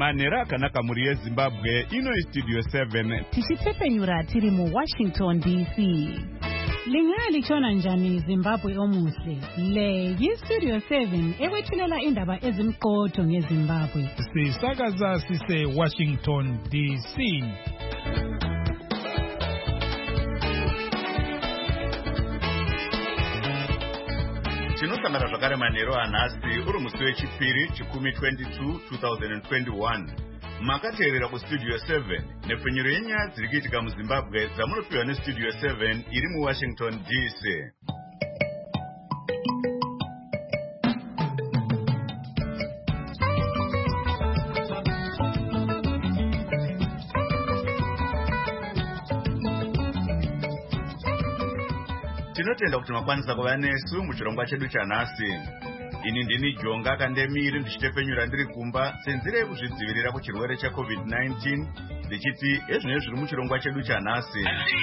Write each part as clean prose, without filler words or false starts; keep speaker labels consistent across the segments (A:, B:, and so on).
A: Manera akanaka muri yeZimbabwe ino iStudio 7
B: tichitsepenyura tiri mu Washington DC. Lingalichona njani Zimbabwe omuhle. Le yiStudio 7 ewethulela indaba ezimqotho ngeZimbabwe.
C: Sisakaza sise Washington DC.
A: Tinosangana zvakare manheru anhasi uri musi wechipiri chikumi 22 2021. Makateerera kuStudio 7 nepfenyuro yenyaya dziri kuitika muZimbabwe dzamunopiwa neStudio 7 iri muWashington DC. Tinotenda kuti makwanisa kuva nesu muchirongwa chedu chanhasi. Ini ndini Jonga Kandemiri ndichitepfenyura ndiri kumba senzira yekuzvidzivirira kuchirwere cheCovid-19 ndichiti ezvinenge zviri muchirongwa chedu chanhasi.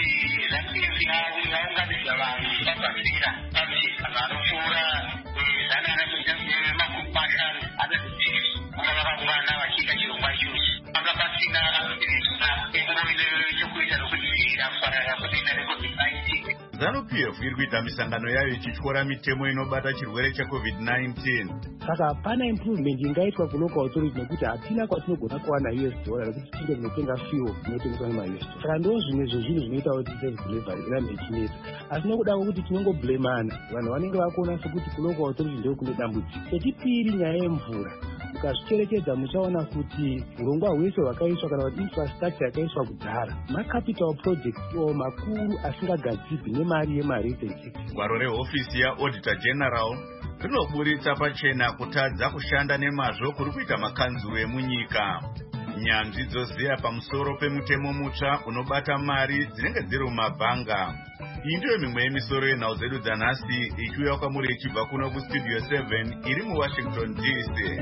A: ZANU-PF iri kuita misangano yayo ichityora mitemo inobata chirwere cheCovid-19.
D: Saka pana improvement ingaitwa kulocal authority nekuti hatina kwatinogona kuwana US dollar nekuti tinge kunotenga fuel inotengeswa nema-US dollar. Saka ndo zvimwe zvezvinhu zvinoita kuti service delivery irambe ichinetsa. Asi nokuda kwekuti tinongoblamana, vanhu vanenge vakuona sekuti kulocal authority ndio kune dambudziko. Chechipiri, nyaya yemvura. Mukazvicherechedza muchaona kuti urongwa hwese hwakaiswa kana kuti infrastructure yakaiswa kudhara macapital projects iwo makuru asingagadzirwi nemari yemarete.
A: Gwaro rehofisi yaAuditor General rinoburitsa pachena kutadza kushanda nemazvo kuri kuita makanzuru emunyika. Nyanzvi dzoziya pamusoro pemutemo mutsva unobata mari dzinenge dziri mumabhanga. Iyi ndiyo mimwe yemisoro yenhau dzedu dzanhasi ichiuya kwamuri ichibva kuno kuStudio 7 iri muWashington DC.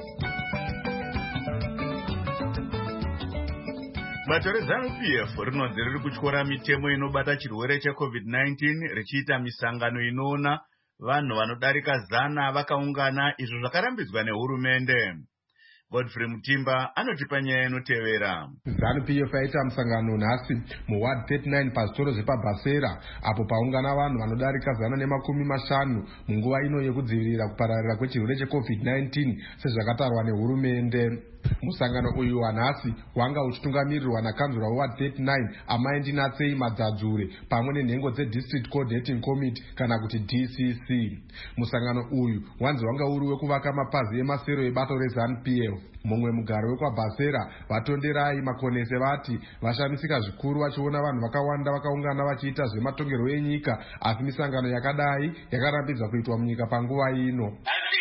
A: Bato reZANU-PF rinonzi riri kutyora mitemo inobata chirwere cheCovid-19 richiita misangano inoona vanhu vanodarika 100 vakaungana, izvo zvakarambidzwa nehurumende. Godfrey Mutimba anotipa nyaya inotevera.
E: ZANU-PF yaita musangano nhasi muward 39 pazvitoro zvepaBhasera apo paungana vanhu vanodarika 150 munguva ino yekudzivirira kupararira kwechirwere cheCovid-19 sezvakatarwa nehurumende. Musangano uyu wanhasi wanga uchitungamirirwa nakanzura weward 39 Amai Ndinatsei Madzadzure pamwe nenhengo dzeDistrict Coordinating Committee kana kuti DCC. Musangano uyu wanzi wanga uri wekuvaka mapazi emasero ebato reZANU-PF. Mumwe mugaro wekwaBhasera Vatonderai Makonese vati vashamisika zvikuru vachiona vanhu vakawanda vakaungana vachiita zvematongerwo enyika, asi misangano yakadai yakarambidzwa kuitwa munyika panguva ino.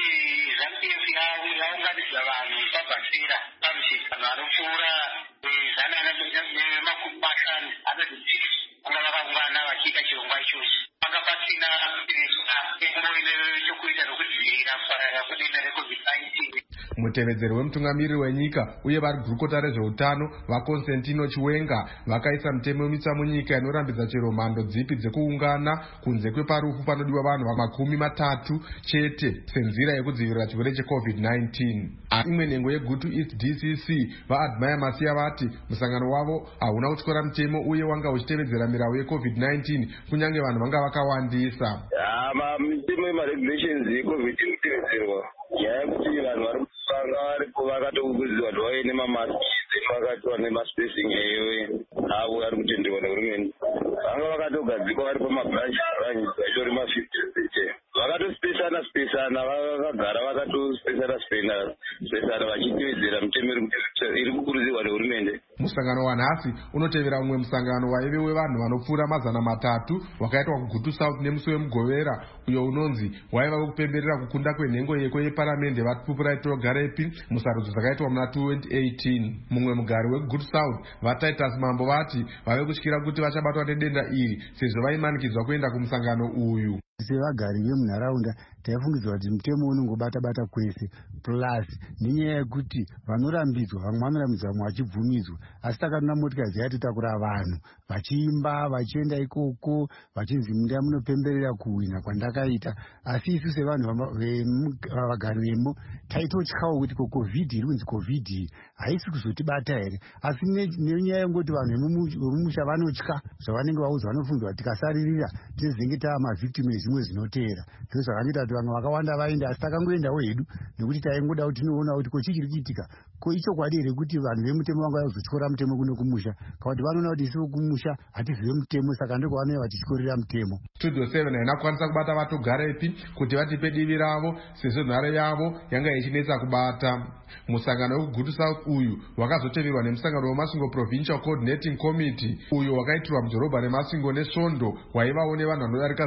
E: Mutevedzeri wemutungamiriri wenyika uye vari gurukota rezveutano vaConstantino Chiwenga vakaisa mutemo wemitsva munyika inorambidza chero mhando dzipi dzekuungana kunze kweparufu panodiwa vanhu 30 chete senzira yekudzivirira chirwere cheCovid-19. Imwe nhengo yeGutu East DCC vaAdmire Masiya vati musangano wavo hauna kutyora mutemo uye wanga uchitevedzera mirau yeCovid-19 kunyange vanhu vanga vakawandisa.
F: Mitemo yemaregulations yeCovid inotevedzerwa. Nyaya kuti vanhu vari kusanga varipo vakatokurudzirwa kuti vave nemamasiki vakatiwa nemaspacing eyo avo vari kutenderwa nehurumende. Vanga vakatogadzikwa vari pamabranch vachitori ma50 vakatospesana vakagara vakatospesana vachitevedzera mitemo iri kukurudzirwa nehurumende.
E: Musangano wanhasi unotevera umwe musangano waive wevanhu vanopfuura 300 wakaitwa kuGutu South nemusi wemugovera uyo unonzi waiva wekupemberera kukunda kwenhengo yeko yeparamende vaPupuraiti Togarepi musarudzo dzakaitwa muna 2018. Mumwe mugari weGutu South vaTitus Mambo vati vave kutyira kuti vachabatwa nedenda iri sezvo vaimanikidzwa kuenda kumusangano uyu.
G: sevagari vemunharaunda taifungidzwa kuti mutemo unongobata-bata kwese, plus nenyaya yekuti vanorambidzwa, vamwe vanorambidzwa, vamwe vachibvumidzwa, asi takatona motikari dzayatitakura vanhu vachiimba, vachienda ikoko, vachinzi munda munopemberera kuhwina kwandakaita. Asi isu sevanhu vagari vemo taitotyawo kuti covid iri kunzi covid iyi haisi kuzotibata here, asi nenyaya yekungoti vanhu vemumusha vanotya zvavanenge vaudzwa, vanofungidzwa kuti tikasaririra tinenge tava mavhictimu ezvimwe zvinoteera. Ndo zvakanoita kuti vamwe vakawanda vaenda, asi takangoendawo hedu nekuti taingoda kuti tinoona kuti ko chichiri kuitika, ko ichokwadi here kuti vanhu vemutemo vanga vazotyora mutemo kuno kumusha, kana kuti vanoona kuti isi kumusha hatizive mutemo, saka ndiko vanenge vachityorera mutemo.
E: Studio 7 haina kukwanisa kubata vatogarepi kuti vatipe divi ravo sezvo nhare yavo yanga ichinetsa kubata. Musangano wekuGutu South uyu wakazoteverwa nemusangano weMasvingo Provincial Coordinating Committee uyu wakaitirwa mudhorobha reMasvingo neSvondo, waivawo nevanhu vanodarika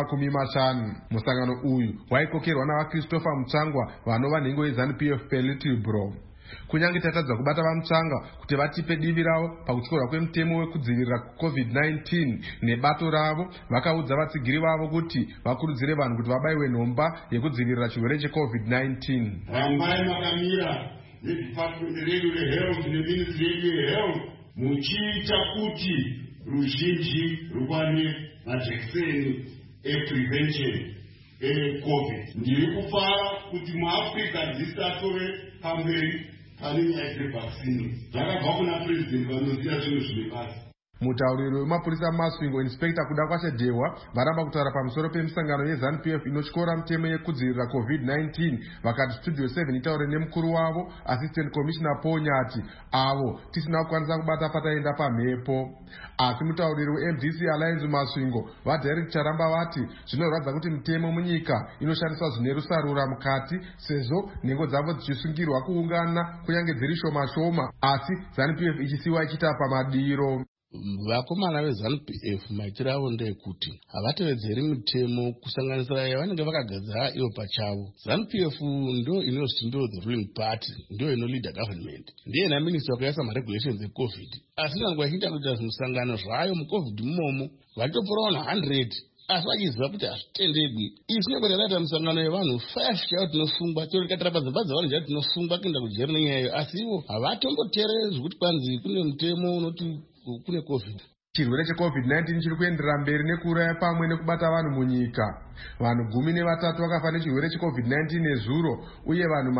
E: 150. Musangano uyu waikokerwa navaChristopher Mutsangwa vanova nhengo yeZANU-PF Pelitibro. Kunyange tatadza kubata vamutsanga kuti vatipe divi ravo pakutyorwa kwemutemo wekudzivirira COVID-19 nebato ravo, vakaudza vatsigiri vavo kuti vakurudzire vanhu kuti vabayiwe nhomba yekudzivirira chirwere cheCovid-19.
H: Rambai makamira neDepartment redu reHealth neMinistry redu yeHealth muchiita kuti ruzhinji rukwane majekiseni eprevention eCovid. Ndiri kufara kuti muAfrica dzisatore pamberi pane nyaya dzevhaksini. Zvakabva kuna president vanoziva zvinhu zvine basa.
E: Mutauriri wemapurisa muMasvingo Inspector Kuda Kwashedhewa varamba kutaura pamusoro pemisangano yeZANU-PF inotyora mutemo yekudzivirira COVID-19, vakati Studio 7 itaure nemukuru wavo Assistant Commissioner Paul Nyati avo tisina kukwanisa kubata pataenda pamhepo. Asi mutauriri weMDC Alliance muMasvingo vaDerek Charamba vati zvinorwadza kuti mitemo munyika inoshandiswa zvine rusarura mukati, sezvo nhengo dzavo dzichisungirwa kuungana kunyange dziri shoma shoma, asi ZANU-PF ichisiwa ichiita pamadiro.
I: Vakomana veZANU-PF maitiro avo ndeyekuti havatevedzeri mitemo kusanganisira yavanenge vakagadzira ivo pachavo. ZANU-PF ndo inozviti ndo the ruling party, ndo inolida government, ndiye naminister wakaisa maregulations eCovid. Asi nyange vachiita kuita zvimusangano zvayo muCovid mumomo vachitoporawo 100 asi vachiziva kuti hazvitendegwi. Izvi zvinenge zvakaita musangano yevanhu 5 chaivo tinosungwa, torikatira padzimba dzavanhu chaivo tinosungwa kuenda kujeri nenyayo, asi ivo havatomboteereri zvekuti kwanzi kune mutemo unoti kune COVID.
E: Chirwere cheCovid-19 chiri kuenderera mberi nekuuraya pamwe nekubata vanhu munyika. Vanhu 13 vakafa nechirwere cheCovid-19 nezuro, uye vanhu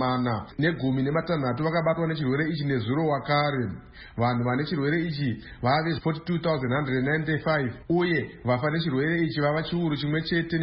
E: 416 vakabatwa nechirwere ichi nezuro wakare. Vanhu vane chirwere ichi vave 42,195, uye vafa nechirwere ichi vava chiuru chimwe chete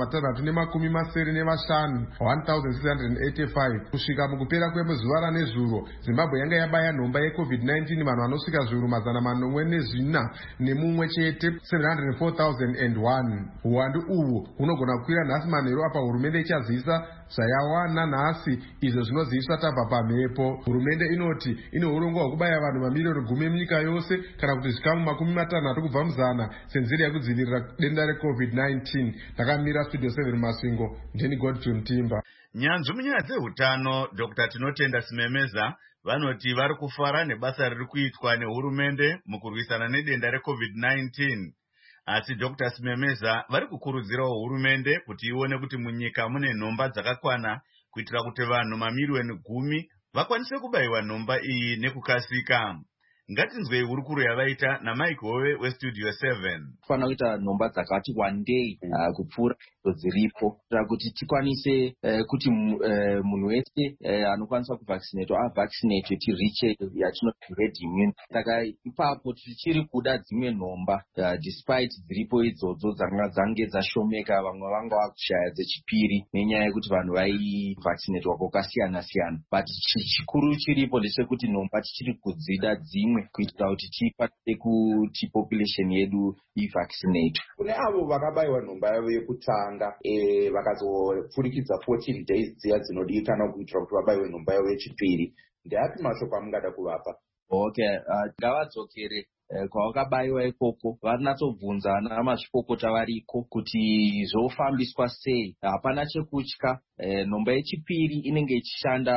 E: ne695, 1,685. Kusvika mukupera kwezuva ranezuro, Zimbabwe yanga yabaya nhomba yeCovid-19 vanhu vanosvika zviuru 404 nemumwe chete, 704,001. Uwandu uhu hunogona kukwira nhasi manheru apa hurumende ichazivisa zvayawana nhasi, izvo zvinozivisa tabva pamhepo. Hurumende inoti ine urongwa hwekubaya vanhu mamiliyoni 10 munyika yose, kana kuti zvikamu 60 kubva muzana senzira yekudzivirira denda reCovid-19. Ndakamira Studio 7 Masvingo, ndini Godfrey Mutimba.
A: Nyanzvi munyaya dzehutano Dr. Tinotenda Simemeza vanoti vari kufara nebasa riri kuitwa nehurumende mukurwisana nedenda reCovid-19. Asi Dr. Simemeza vari kukurudzirawo hurumende kuti ione kuti munyika mune nhomba dzakakwana kuitira kuti vanhu mamiliyoni 10 vakwanise kubayiwa nhomba iyi nekukasika. Ngatinzwei hurukuro yavaita naMike Hove weStudio 7.
J: Kufanira kuita nhomba dzakati wandei kupfuura dziripo kuitira kuti tikwanise kuti munhu wese anokwanisa kuvaccinatwa avaccinatwe tiriche yatinoti herd immunity. Saka ipapo tichiri kuda dzimwe nhomba despite dziripo idzodzo dzange dzashomeka, vamwe vanga vakushaya dzechipiri nenyaya yekuti vanhu vaivaccinatwa kwakasiyana siyana, but chikuru chiripo ndechekuti nhomba tichiri kudzida dzimwe kuitira kuti tikwanise kuti population yedu ivaccinate.
K: Kune avo vakabayiwa nhomba yavo yekutanga vakazopfurikidza 14 days dziya dzinodikanwa kuitira kuti vabayiwe nhomba yavo yechipiri, ndeapi mashoko amungada kuvapa?
J: Okay, ngavadzokere kwavakabayiwa ikoko vanatsobvunza ana mazvikokota variko kuti zvofambiswa sei. Hapana chekutya, nhomba yechipiri inenge ichishanda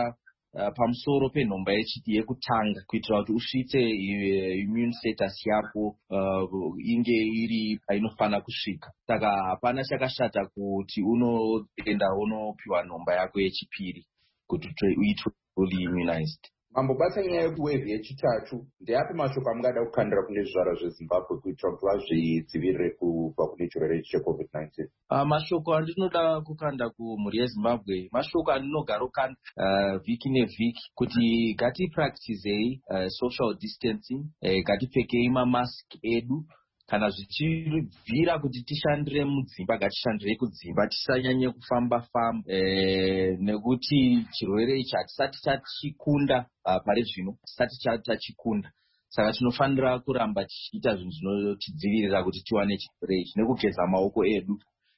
J: pamusoro penhomba yekutanga kuitira kuti usvitse immune status yako inge iri painofana kusvika. Saka hapana chakashata kuti unoenda unopiwa nhomba yako yechipiri kuti uitwe fully immunized.
K: Mambobata nyaya yekuwevhi yechitatu, ndeapi mashoko amungada kukandira kune zvivara zveZimbabwe kuitira kuti vazvidzivirire kubva kune chirwere cheCovid-19?
J: Mashoko andinoda kukanda kumhuri yeZimbabwe, mashoko andinogara kukanda vhiki nevhiki, kuti ngatipracticei social distancing, ngatipfekei mamask edu. Kana zvichibvira kuti tishandire mudzimba, ngatishandirei kudzimba, tisanyanye kufamba-famba, nekuti chirwere ichi hatisati tachikunda pari zvino, hatisati tachikunda. Saka tinofanira kuramba tichiita zvinhu zvinotidzivirira kuti tiwane chirwere ichi, nekugeza maoko edu,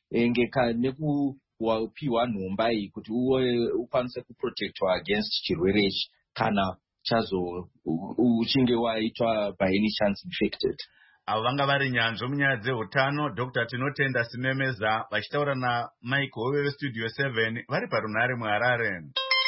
J: nekupiwa nhomba iyi kuti ukwanise kuprotectwa against chirwere ichi kana uchinge waitwa by any chance infected.
A: Avo vanga vari nyanzvi munyaya dzeutano, Dr. Tinotenda Simemeza vachitaura naMike Hove veStudio 7 vari parunhare muHarare.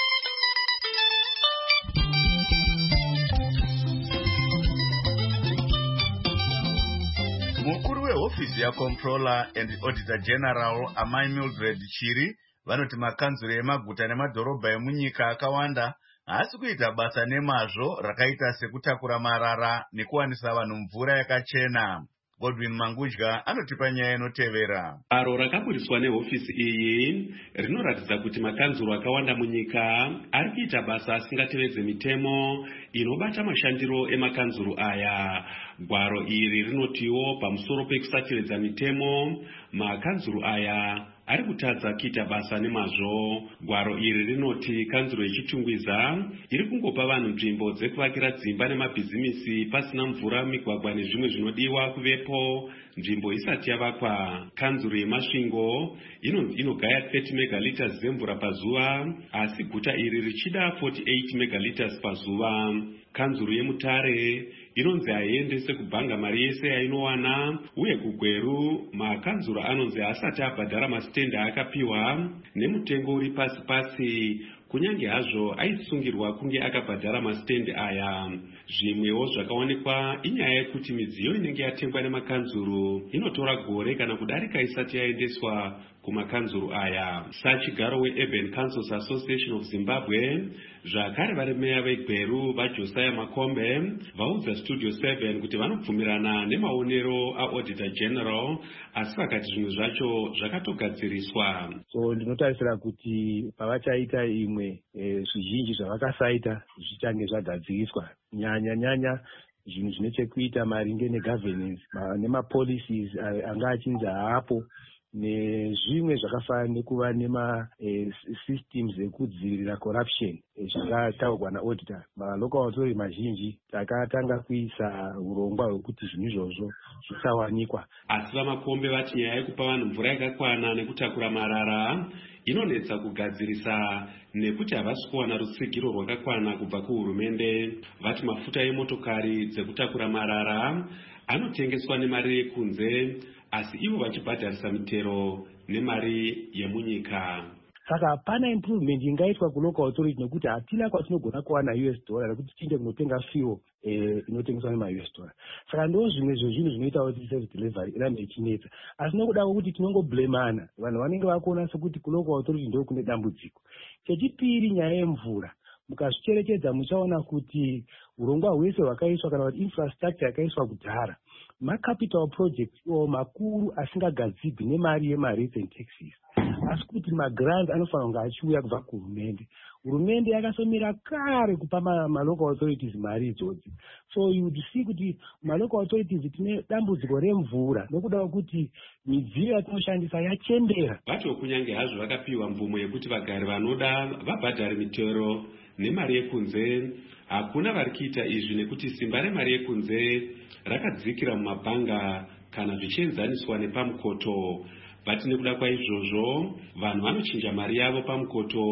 A: Mukuru wehofisi yaController and Auditor General Amai Mildred Chiri vanoti makanzuro emaguta nemadhorobha emunyika akawanda haasi kuita basa nemazvo rakaita sekutakura marara nekuwanisa vanhu mvura yakachena. Godwin Mangudya anotipa nyaya inotevera.
L: Baro rakaburiswa nehofisi iyi rinoratidza kuti makanzuro akawanda munyika ari kuita basa asingatevedze mitemo inobata mashandiro emakanzuro aya. Gwaro iri rinotiwo pamusoro pekusatevedza mitemo, makanzuro aya ari kutadza kuita basa nemazvo. Gwaro iri rinoti kanzuro yechitungwiza iri kungopa vanhu nzvimbo dzekuvakira dzimba nemabhizimisi pasina mvura, migwagwa nezvimwe zvinodiwa kuvepo nzvimbo isati yavakwa. Kanzuro yemasvingo inogaya 30 megaliters dzemvura pazuva, asi guta iri richida 48 megaliters pazuva. Kanzuro yeMutare inonzi haiendese kubhanga mari yese yainowana, uye kuGweru makanzuro anonzi haasati abhadhara masitendi aakapiwa nemutengo uri pasi-pasi, kunyange hazvo aisungirwa kunge akabhadhara masitendi aya. Zvimwewo zvakaonekwa inyaya yekuti midziyo inenge yatengwa nemakanzuro inotora gore kana kudarika isati yaendeswa kumakanzuro aya. Sachigaro weUrban Councils Association of Zimbabwe, zvakare vari meya veGweru vaJosiah Makombe vaudza Studio 7 kuti vanobvumirana nemaonero aAuditor General, asi vakati zvimwe zvacho zvakatogadziriswa.
D: So ndinotarisira kuti pavachaita imwe zvizhinji zvavakasaita zvichange zvagadziriswa, nyanya zvinhu zvine chekuita maringe negovernance nemapolicies anga achinzi haapo, nezvimwe zvakafanana nekuva nemasystems ekudzivirira corruption zvakataurwa naauditor. Malocal authority mazhinji takatanga kuisa urongwa hwekuti zvinhu izvozvo zvisawanikwa.
L: Asi vaMakombe vati nyaya yekupa vanhu mvura yakakwana nekutakura marara inonetsa kugadzirisa nekuti havasi kuwana rutsigiro rwakakwana kubva kuhurumende. Vati mafuta emotokari dzekutakura marara anotengeswa nemari yekunze, asi ivo vachibhadharisa mitero nemari yemunyika.
D: Saka hapana improvement ingaitwa kulocal authority nekuti hatina kwatinogona kuwana $, nekuti tiende kunotenga fuel inotengeswa nema$. Saka ndo zvimwe zvezvinhu zvinoita kuti service delivery irambe ichinetsa. Asi nokuda kwokuti tinongoblamana, vanhu vanenge vakuona sekuti kulocal authority ndo kune dambudziko. Chechipiri, nyaya yemvura. Mukazvicherechedza muchaona kuti urongwa hwese hwakaiswa kana kuti infrastructure yakaiswa kudhara macapital projects makuru asingagadzirwi nemari yemarates and taxes, asi kuti magrants anofanira kunge achiuya kubva kuhurumende. Hurumende yakasomera kare kupa malocal authorities mari idzodzi. So you would see kuti malocal authorities tine dambudziko remvura nokuda kwekuti midziyo yatinoshandisa yachembera.
L: Vacho kunyange hazvo vakapiwa mvumo yekuti vagari vanoda vabhadhare mitero nemari yekunze, hakuna vari kuita izvi nekuti simba remari yekunze rakadzikira mumabhanga kana zvichienzaniswa nepamukoto. Bati nekuda kwaizvozvo vanhu vanochinja mari yavo pamukoto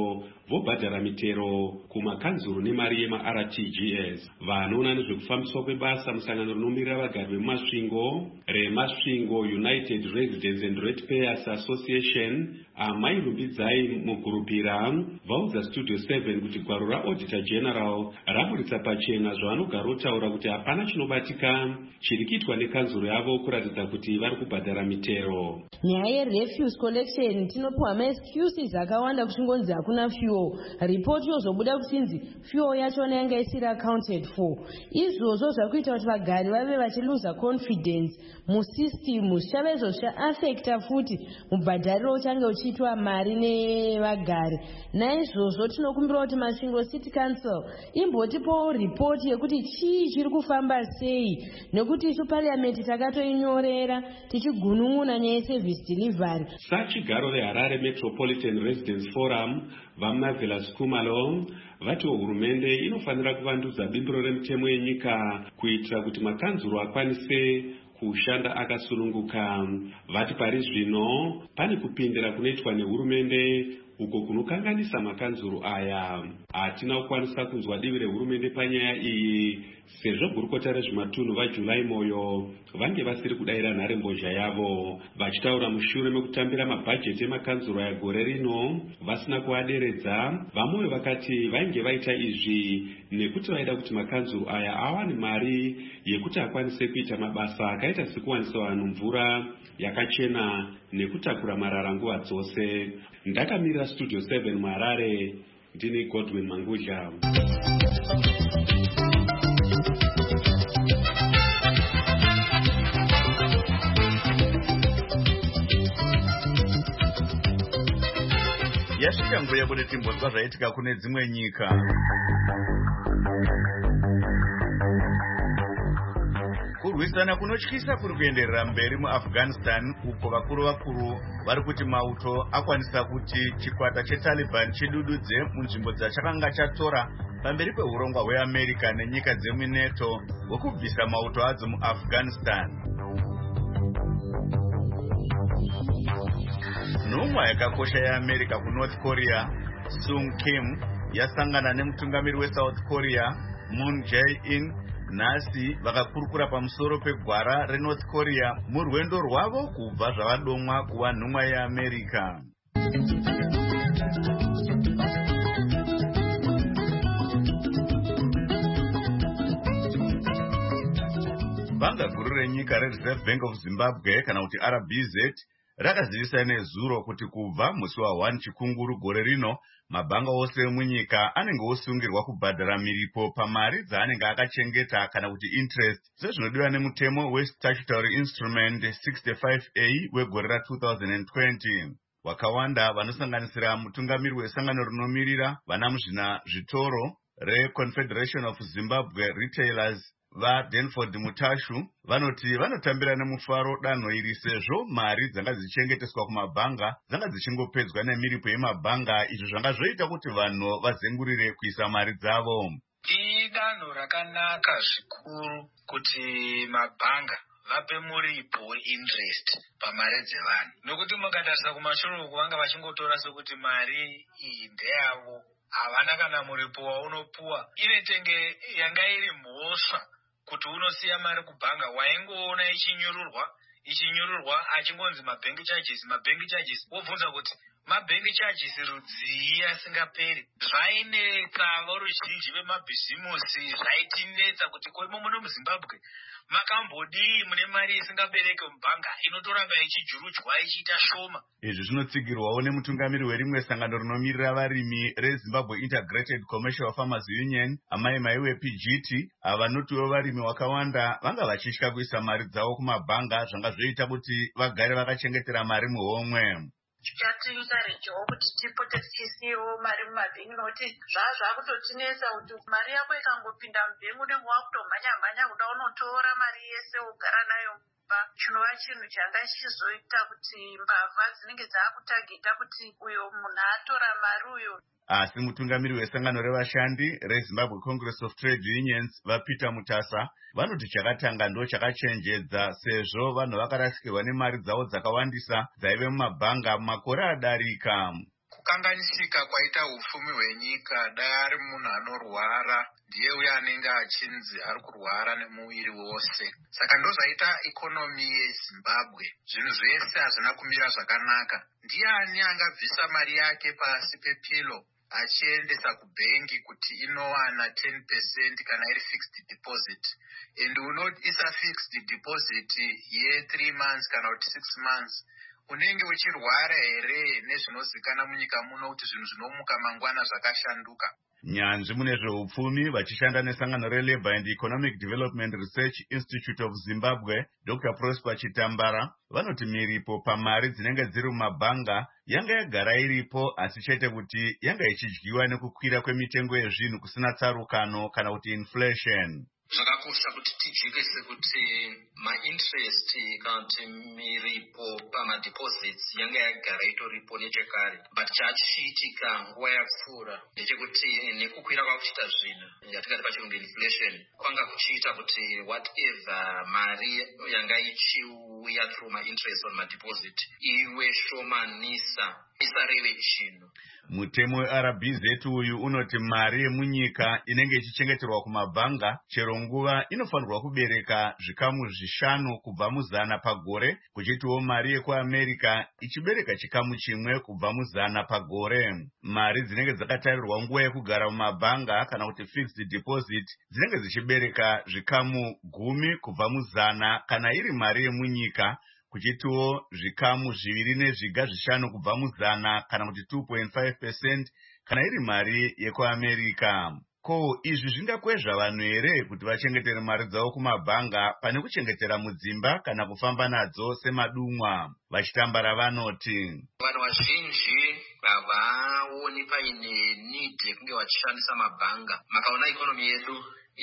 L: vobhadhara mitero kumakanzuru nemari yema-RTGS. Vanoona nezvekufambiswa kwebasa musangano rinomirira vagari vemumasvingo remasvingo United Residents and Ratepayers Association Amai Rumbidzai mugurupira vaudza Studio 7 kuti gwaro raAuditor General raburitsa pachena zvavanogara kutaura kuti hapana chinobatika chiri kuitwa nekanzuro yavo kuratidza kuti vari kubhadhara mitero.
M: Nyaya yerefuse collection tinopiwa maexcuses akawanda kuchingonzi hakuna fuel. Report yozobuda kuchinzi fuel yachona yanga isiri accounted for. Izvozvo zvakuita kuti vagari vave vachiluza confidence musystem zvichave zvichiafecta futi mubhadhariro uchange uchiitwa mari nevagari. Naizvozvo tinokumbira kuti Masvingo City Council imbotipawo report yekuti chii chiri kufamba sei, nekuti isu parliament takatoinyorera tichigunun'una nyaya yeservice delivery.
L: Sachigaro veHarare Metropolitan Residents Forum vaMavelas Kumalo vati hurumende inofanira kuvandudza bimbiro remitemo yenyika kuitira kuti makanzuro akwanise kushanda akasununguka. Vati pari zvino pane kupindira kunoitwa nehurumende uko kunokanganisa makanzuro aya. Hatina kukwanisa kunzwa divi rehurumende panyaya iyi sezvo gurukota rezvematunhu vaJulai Moyo vange vasiri kudayira nharembozha yavo. Vachitaura mushure mekutambira mabhajeti emakanzuro aya gore rino vasina kuaderedza, vamwe vakati vainge vaita izvi nekuti vaida kuti makanzuro aya awane mari yekuti akwanise kuita mabasa akaita sekuwanisa vanhu mvura yakachena nekutakura marara nguva dzose. Ndakamirira Studio 7 muHarare, ndini Godwin Mangudla.
A: Yasvika nguva yekuti timbonzwa zvaitika kune dzimwe nyika. Kurwisana kunotyisa kuri kuenderera mberi muAfghanistan uko vakuru vari kuti mauto akwanisa kuti chikwata cheTaliban chidududze munzvimbo dzachakanga chatora pamberi peurongwa hweAmerica nenyika dzemuNATO hwekubvisa mauto adzo muAfghanistan. Nhumwa yakakosha yeAmerica kuNorth Korea, Sung Kim, yasangana nemutungamiri weSouth Korea, Moon Jae-in, nhasi vakakurukura pamusoro pegwara reNorth Korea murwendo rwavo kubva zvavadomwa kuva nhumwa yeAmerica. Banga guru renyika reReserve Bank of Zimbabwe kana kuti RBZ rakazivisa nezuro kuti kubva musi wa1 Chikunguru gore rino mabhanga ose munyika anenge osungirwa kubhadhara miripo pamari dzaanenge akachengeta kana kuti interest sezvinodiwa nemutemo weStatutory Instrument 65A wegore ra2020. Wakawanda vanosanganisira mutungamiri wesangano rinomirira vana muzvina zvitoro reConfederation of Zimbabwe Retailers vaDenford Mutashu vanoti vanotambira nemufaro danho iri sezvo mari dzanga dzichengeteswa kumabhanga dzanga dzichingopedzwa nemiripo yemabhanga, izvo zvanga zvoita kuti vanhu vazengurire kuisa mari dzavo.
N: Idanho rakanaka zvikuru kuti mabhanga vape muripo interest pamari dzevanhu, nokuti mukatarisa kumashure uku vanga vachingotora sekuti mari iyi ndeyavo, havana kana muripo waunopuwa. Inetenge yanga iri mhosva kuti unosiya mari kubhanga, waingoona ichinyururwa achingonzi mabank charges, wobvunza kuti mabank charges rudzii asingaperi. Zvainetsa voruzhinji vemabhizimusi, zvaitinetsa kuti koimo muno muZimbabwe makambodii mune mari isingabereke mubhanga inotoramba ichijurudzwa ichiita shoma.
A: Izvi zvinotsigirwawo nemutungamiri werimwe sangano rinomirira varimi reZimbabwe Integrated Commercial Farmers Union, Amai Maiwe PGT, avanotiwo varimi wakawanda vanga vachitya kuisa mari dzavo kumabhanga zvanga zvoita kuti vagare vakachengetera mari muhomwe.
O: Chatiusarejewo kuti tipote tichisiyewo mari mumabhengi, nokuti zvakutotinetsa kuti mari yako ikangopinda mubhengi unenge wakutomhanya kuda unotora mari yese ugara nayo mumba. Chinova chinhu changa chichizoita kuti mbavha dzinenge dzakutageta kuti uyo munhu atora mari uyo.
A: Asi mutungamiri wesangano revashandi reZimbabwe Congress of Trade Unions vaPeter Mutasa vanoti chakatanga ndo chakachenjedza sezvo vanhu vakarasikirwa nemari dzavo dzakawandisa dzaive mumabhanga makore adarika.
N: kukanganisika kwaita upfumi hwenyika. Dai ari munhu anorwara ndiye uye anenge achinzi ari kurwara nemuviri wose. Saka ndozvaita ikonomi yeZimbabwe. Zvinhu zvese hazvina kumira zvakanaka. Ndiani angabvisa mari yake pasi pepilo achiendesa kubhengi kuti inowana 10% kana iri fixed deposit, and unoisa fixed deposit ye3 months kana kuti 6 months, unenge uchirwara here nezvinozikanwa munyika muno kuti zvinhu zvinomuka mangwana zvakashanduka.
A: Nyanzvi mune zveupfumi vachishanda nesangano reLabour and Economic Development Research Institute of Zimbabwe, Dr. Prosper Chitambara, vanoti miripo pamari dzinenge dziri mumabhanga yanga yagara iripo, asi chete kuti yanga ichidyiwa nekukwira kwemitengo yezvinhu kusina tsarukano kana kuti inflation.
P: Zvakakosha kuti tijekese kuti ma-interest kana kuti miripo pama-deposits yanga yagara itoripo nechekare, but chachiitika nguva yapfuura ndechekuti nekukwira kwakuchiita zvinhu yatingati pachirungu inflation kwanga kuchiita kuti whatever mari yanga ichiuya through ma-interest on ma-deposit iwe shomanisa isareve chinhu.
A: Mutemo weRBZ uyu unoti mari yemunyika inenge ichichengeterwa kumabhanga chero nguva inofanirwa kubereka zvikamu 5 kubva mu100 pagore, kuchitiwo mari yekuAmerica ichibereka chikamu 1 kubva mu100 pagore. Mari dzinenge dzakatarirwa nguva yekugara mumabhanga kana kuti fixed deposit dzinenge dzichibereka zvikamu 10 kubva mu100 kana iri mari yemunyika, kuchitiwo zvikamu 2.5 kubva mu100 kana kuti 2.5% kana iri mari yekuAmerica. Ko izvi zvingakwezva vanhu here kuti vachengetere mari dzavo kumabhanga pane kuchengetera mudzimba kana kufamba nadzo semadumwa? Vachitambara vanoti
P: vanhu vazhinji havaoni paine need yekunge vachishandisa mabhanga. Makaona ikonomi yedu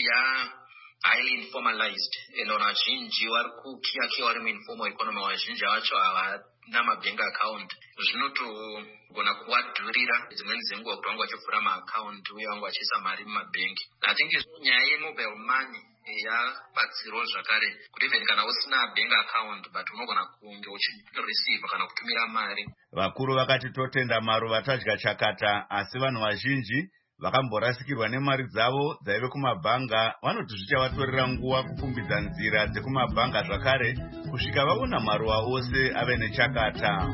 P: highly informalized, and vanhu vazhinji vari kukiyakiya vari muinformal economy. Vazhinji vacho havana mabank account. Zvinotogona kuwadhurira dzimweni dzenguva kuti vange vachivhura maaccount uye vange vachiisa mari mumabhengi. I think nyaya yemobile money yabatsiro zvakare kuti even kana usina bank account but unogona kunge uchireceive kana kutumira mari.
A: Vakuru vakati totenda maruva tadya chakata, asi vanhu vazhinji vakamborasikirwa nemari dzavo dzaive kumabhanga vanoti zvichavatorera nguva kufumbidza nzira dzekumabhanga zvakare kusvika vaona maruva ose ave nechakata.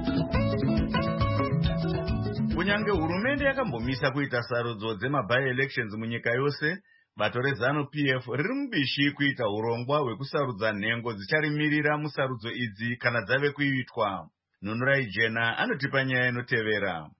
A: Kunyange hurumende yakambomisa kuita sarudzo dzemaby elections munyika yose, bato reZANU-PF riri mubishi kuita urongwa hwekusarudza nhengo dzicharimirira musarudzo idzi kana dzave kuitwa. Nunurai Jena anotipa nyaya inotevera.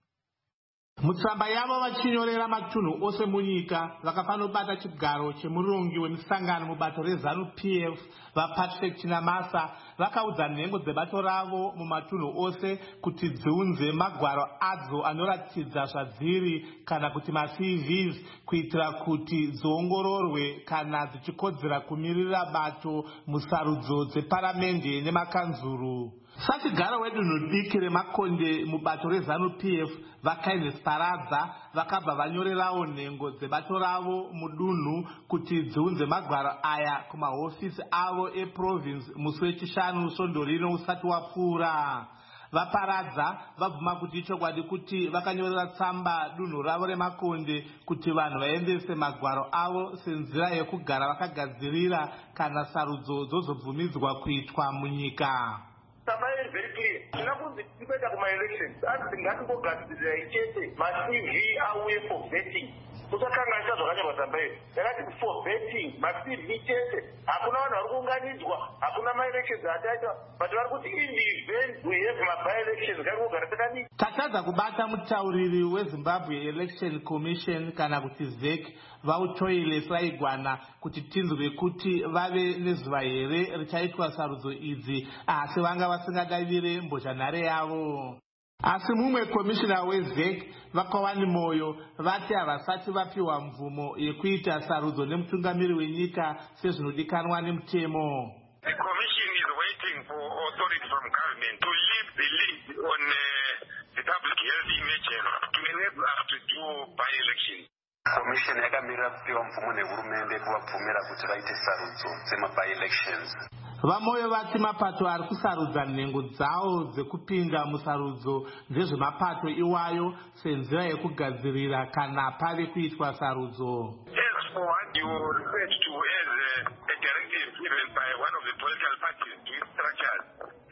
Q: Mutsamba yavo vachinyorera matunhu ose munyika vakafanobata chigaro chemurongi wemisangano mubato reZANU-PF vaPatrick Chinamasa vakaudza nhengo dzebato ravo mumatunhu ose kuti dziunze magwaro adzo anoratidza zvadziri kana kuti maCVs kuitira kuti dziongororwe kana dzichikodzera kumirira bato musarudzo dzeparamende nemakanzuru. Sachigaro wedunhu diki remakonde mubato reZANU-PF vaKaines Paradza vakabva vanyorerawo nhengo dzebato ravo mudunhu kuti dziunze magwaro aya kumahofisi avo eprovince musi wechishanu svondo rino usati wapfuura. VaParadza vabvuma kuti ichokwadi kuti vakanyorera tsamba dunhu ravo remakonde kuti vanhu vaendese magwaro avo senzira yekugara vakagadzirira kana sarudzo dzozobvumidzwa kuitwa munyika.
R: Samai is very clear. Tinakunzi tipeta kuma-elections. Asi ngatingogadzirira ichete ma-CV auye for vetting. Kusakanganisa zvakanyarwa tsamba iyi. Yakati for vetting, ma-CV chete. Hakuna vanhu vari kuunganidzwa. Hakuna ma-elections ataita. But vari kuti in the event we have ma-by-elections, ngatingogara takadii.
Q: Tatadza kubata mutauriri weZimbabwe Election Commission kana kuti ZEC vautoile Sraigwana kuti tinzwe kuti vave nezuva here richaitwa sarudzo idzi, asi vanga vasingadavire mbozhanhare yavo. Asi mumwe komishina weZEC vaKwawani Moyo vati havasati vapiwa mvumo yekuita sarudzo nemutungamiri wenyika sezvinodikanwa nemutemo.
S: The commission is waiting for authority from government to lift the lid on the public health emergency to enable us to do by-elections.
T: Commission yakamirira kupiwa mvumo nehurumende kuvabvumira kuti vaite sarudzo dzema by-elections.
Q: Vamwe vati mapato ari kusarudza nhengo dzawo dzekupinda musarudzo dzezvemapato iwayo senzira yekugadzirira kana pave kuitwa sarudzo.
S: As for what you referred to as a directive given by one of the political parties to its structures,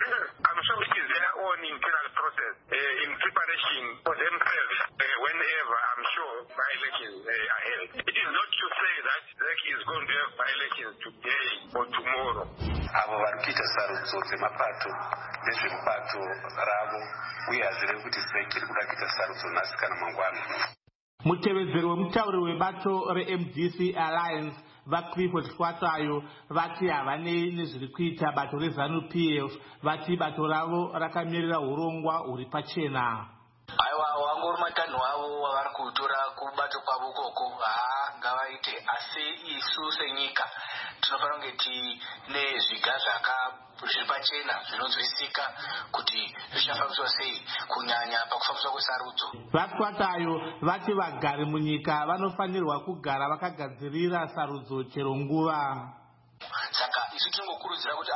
S: I'm sure it is their own internal process in preparation for themselves whenever I'm sure by-elections are held. It is not to say that ZEC is going to have by-elections today or tomorrow.
T: Avo vari kuita sarudzo dzemapato nezvemubato ravo uye hazvirevi kuti ZEC iri kuda kuita sarudzo nhasi kana mangwana.
Q: Mutevedzeri wemutauri webato reMDC Alliance vaClifford Hlwatayo vati havanei nezviri kuita bato reZANU-PF, vati bato ravo rakamirira urongwa huri pachena.
N: Aiwa wangori matanho avo wavari kutora kubato kwavo ukoko ngavaite, asi isu senyika tinofanira kunge tine zviga zviri pachena zvinonzwisika kuti zvichafambiswa sei kunyanya pakufambiswa kwesarudzo.
Q: VaChlwatayo vati vagari munyika vanofanirwa kugara vakagadzirira sarudzo chero nguva.
N: Saka isu tinongokurudzira kuti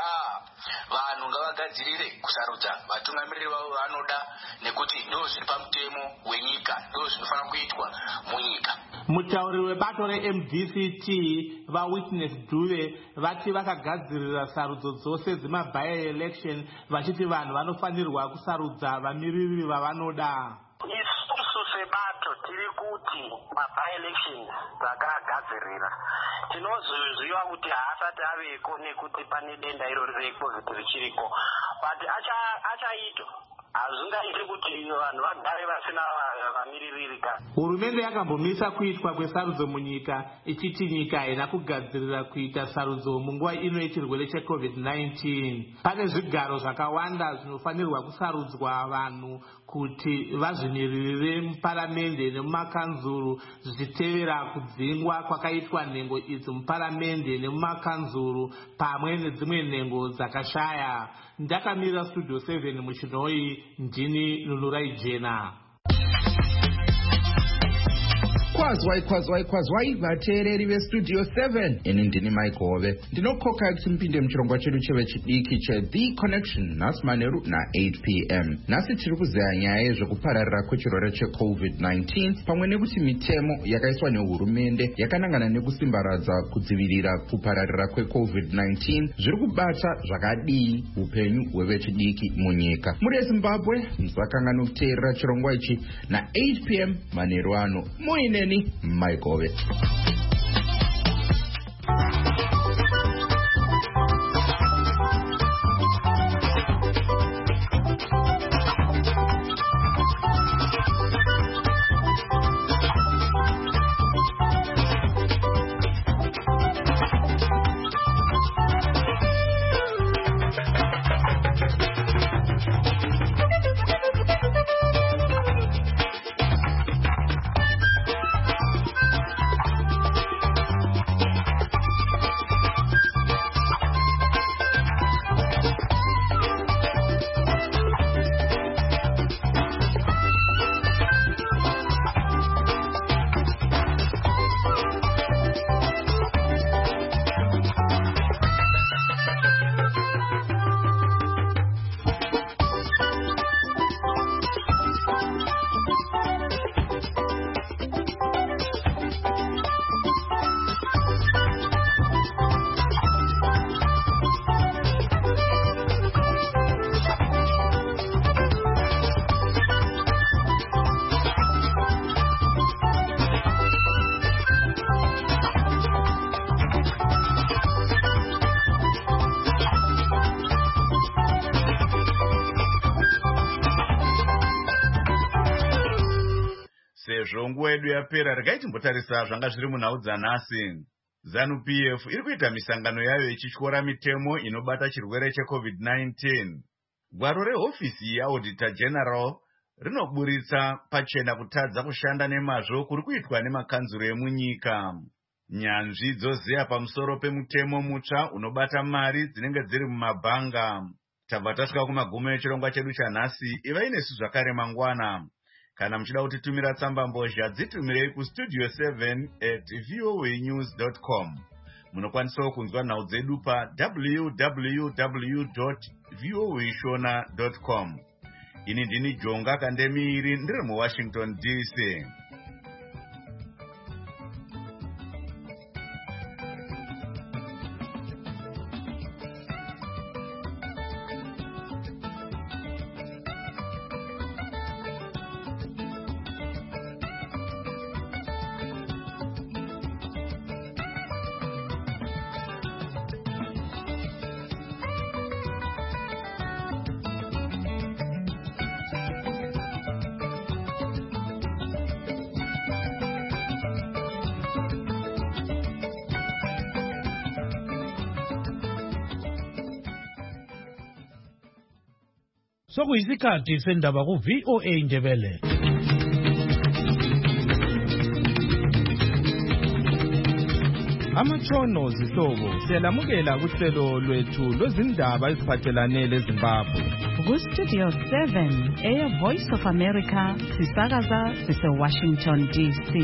N: vanhu ngavagadzirire kusarudza vatungamiriri vavo vanoda, nekuti ndo zviri pamutemo wenyika, ndo zvinofanira kuitwa munyika.
Q: Mutauri webato reMDCT vaWitness Dube vati vakagadzirira sarudzo dzose dzema-by-election, vachiti vanhu vanofanirwa kusarudza vamiriri vavanoda.
R: Isusu sebato tiri kuti ma-by-elections takagadzirira tinoziva kuti haasati aveko nekuti pane denda irori reCOVID richiriko, but achaito hazvingaiti kuti vanhu vagare vasina vamiririri.
Q: Hurumende yakambomisa kuitwa kwesarudzo munyika ichiti nyika haina kugadzirira kuita sarudzo munguva ino yechirwere cheCOVID-19. Pane zvigaro zvakawanda zvinofanirwa kusarudzwa vanhu kuti vazvimiririre muparamende nemumakanzuru zvichitevera kudzingwa kwakaitwa nhengo idzi muparamende nemumakanzuru pamwe nedzimwe nhengo dzakashaya. Ndakamirira Studio 7 muChinoi, ndini Nunurai Jena.
K: Kwazwai vateereri veStudio 7, ini ndini Mike Hove. Ndinokoka kuti mupinde muchirongwa chedu chevechidiki cheThe Connection nhasi manheru na8 p.m. Nhasi tiri kuzeya nyaya yezvekupararira kwechirwere cheCOVID-19 pamwe nekuti mitemo yakaiswa nehurumende yakanangana nekusimbaradza kudzivirira kupararira kweCOVID-19 zviri kubata zvakadii upenyu hwevechidiki munyika. Muri eZimbabwe musakanganwa kuteerera chirongwa ichi na8 p.m. manheru ano. Muineni Mike Hove.
A: Sezvo nguva yedu yapera, regai timbotarisa zvanga zviri munhau dzanhasi. ZANU-PF iri kuita misangano yayo ichityora mitemo inobata chirwere cheCOVID-19. Gwaro rehofisi yaAuditor General rinoburitsa pachena kutadza kushanda nemazvo kuri kuitwa nemakanzuro emunyika. Nyanzvi dzozeya pamusoro pemutemo mutsva unobata mari dzinenge dziri mumabhanga. Tabva tasvika kumagumo echirongwa chedu chanhasi. Ivai nesu zvakare mangwana. Kana muchida kutitumira tsamba mbozha dzitumirei kustudio7@voanews.com. Munokwanisa kunzwa nhau dzedu pa www.voashona.com. Ini ndini Jonga Kandemiri ndiri muWashington DC.
C: Sokuyisikhathi sendaba ku VOA Ndebele. Amatshono zihlobo siyalamukela kuhlelo lwethu lwezindaba eziphathelane leZimbabwe.
B: Ku-Studio 7 Voice of America sisakaza sise-Washington DC.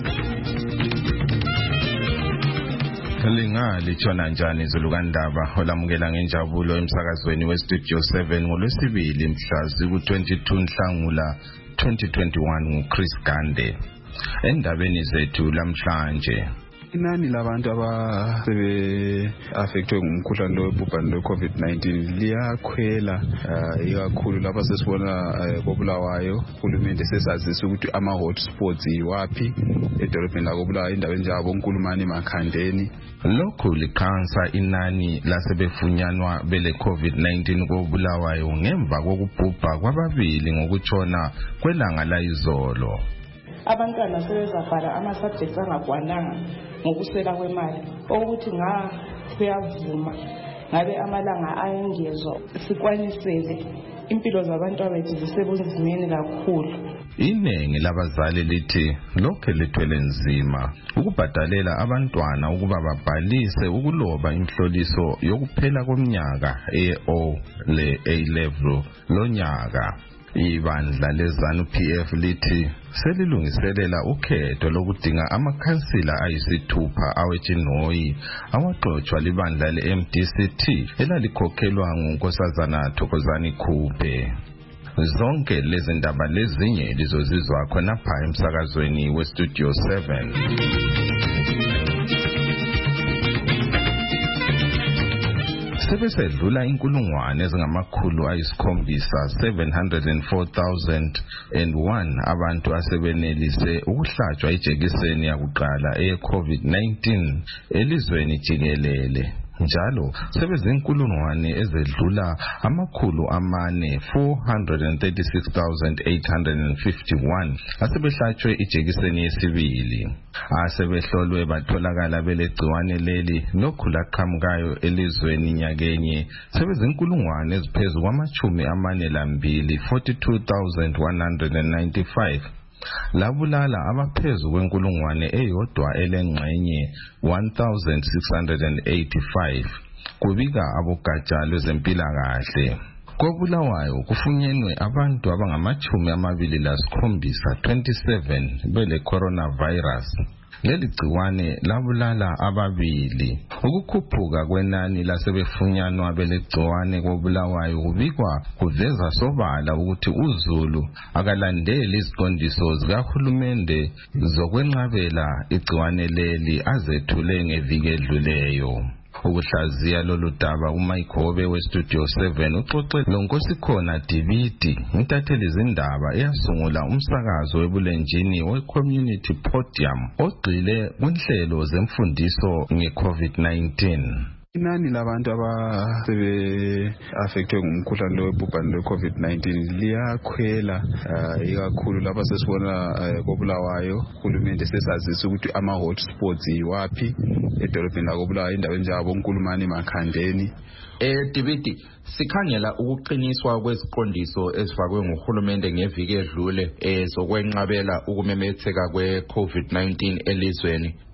U: Lingali tshona njani izulukandaba olamukela ngenjabulo emsakazweni weStudio 7 ngolwesibili mhla ziku-22 Nhlangula 2021 nguChris Gande. Endabeni zethu lamhlanje,
V: inani labantu abasebe-affectwe ngumkhuhlane wobhubhane lwe-COVID-19 liyakhwela ikakhulu lapha sesibona koBulawayo uhulumende sesazisa ukuthi ama-hotspots yiwaphi edolobheni lakoBulawayo endaweni njengaboNkulumane, Makhandeni.
U: Lokhu likhansa inani lasebefunyanwa bele COVID-19 koBulawayo ngemva kokubhubha kwababili ngokutshona kwelanga layizolo.
W: Abantwana sebezabhala ama-subjects angakwananga ngokuswela kwemali okuthi kuyavuma ngabe amalanga ayengezwa sikwanisele impilo zabantu abethu zisebunzimeni kakhulu.
U: Iningi labazali lithi lokho lithwele nzima ukubhadalela abantwana ukuba babhalise ukuloba imhloliso yokuphela komnyaka e-O le A-level lonyaka. Ibandla leZANU-PF lithi selilungiselela ukhetho lokudinga amakhansila ayisithupha awetshinoyi awaxotshwa libandla le-MDCT elalikhokhelwa nguNkosazana Thokozani Khuphe. Zonke lezi ndaba lezinye lizozizwa khonapha emsakazweni weStudio 7. Sebesedlula inkulungwane ezingamakhulu ayisikhombisa 704,001 abantu asebenelise ukuhlatshwa ijekiseni yakuqala eye-COVID-19 elizweni jikelele. Njalo sebezinkulungwane ezedlula amakhulu amane 436,851 asebehlatshwe ijekiseni yesibili. Asebehlolwe batholakala belegciwane leli lokhu laqhamukayo elizweni nyakenye sebezinkulungwane eziphezu kwama-42 42,195 labulala abaphezu kwenkulungwane eyodwa elengxenye 1,685 kubika abogatsha lwezempilakahle. KoBulawayo kufunyenwe abantu abangama-27 bele coronavirus. Leli gciwane labulala ababili. Ukukhuphuka kwenani lasebefunyanwa belegciwane koBulawayo kubikwa kuveza sobala ukuthi uZulu akalandeli iziqondiso zikahulumende zokwenqabela igciwane leli azethule ngeviki edluleyo. Ukuhlaziya lolu daba uMayigobe weStudio 7 uxoxe loNkosikhona Dibidi, intatheli zindaba eyasungula umsakazo webulenjini we-Community Podium ogxile kunhlelo zemfundiso nge-COVID-19.
V: Inani labantu abasebe-affectwe ngumkhuhlane wobhubhane lwe-COVID-19 liyakhwela ikakhulu lapha sesibona koBulawayo uhulumende sesazisa ukuthi ama-hotspots yiwaphi edolobheni lakoBulawayo endaweni njengaboNkulumane, Makhandeni.
K: Dibidi, sikhangela ukuqiniswa kweziqondiso ezifakwe nguhulumende ngeviki edlule zokwenqabela ukumemetheka kwe-COVID-19 elizweni.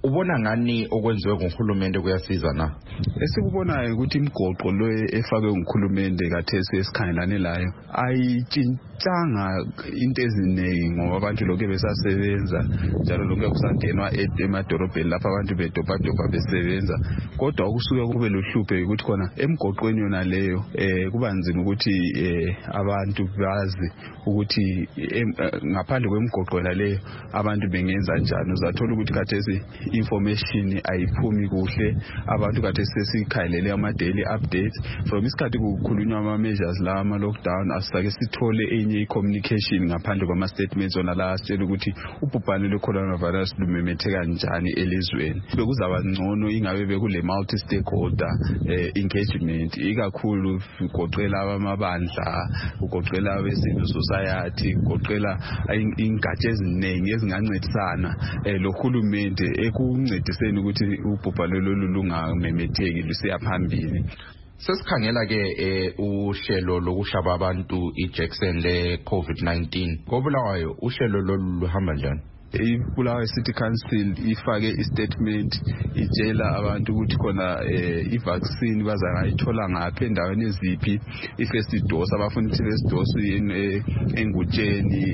K: ubona ngani okwenziwe nguhulumende kuyasiza na?
V: Esikubonayo ukuthi imigoqo lo efakwe nguhulumende kathesi esikhangelane layo ayitshintshanga into eziningi ngoba abantu lokho besasebenza njalo lokho kusangenwa emadolobheni lapha abantu bedobhadobha besebenza, kodwa okusuke kube luhluphe ukuthi khona emgoqweni yona leyo kuba nzima ukuthi abantu bazi ukuthi ngaphandle kwemigoqo yona leyo abantu bengenza njani. Uzathola ukuthi kathesi information ayiphumi kuhle, abantu kathesi sesikhalele ama-daily updates from isikhathi kukhulunywa ama-measures la ama-lockdown asake sithole enye i-communication ngaphandle kwama-statements ona la asitshela ukuthi ubhubhane lwe-coronavirus lumemetheka njani elizweni. Bekuzaba ngcono ingabe bekule multi-stakeholder engagement, ikakhulu ugoqela amabandla, ugoqela abecivil society, ugoqela ingatsha eziningi ezingancedisana lohulumende ekuncediseni ukuthi ubhubhane lolu lungamemetheki lusiya phambili.
K: Sesikhangela ke uhlelo lokushaba abantu iJackson le COVID-19 koBulawayo, uhlelo lolu luhamba njani?
V: iBulawayo City Council ifake istatement itshela abantu ukuthi khona ivaccine bazayithola ngaphi endaweni eziphi, ifirst dose abafuna ifirst dose engutsheni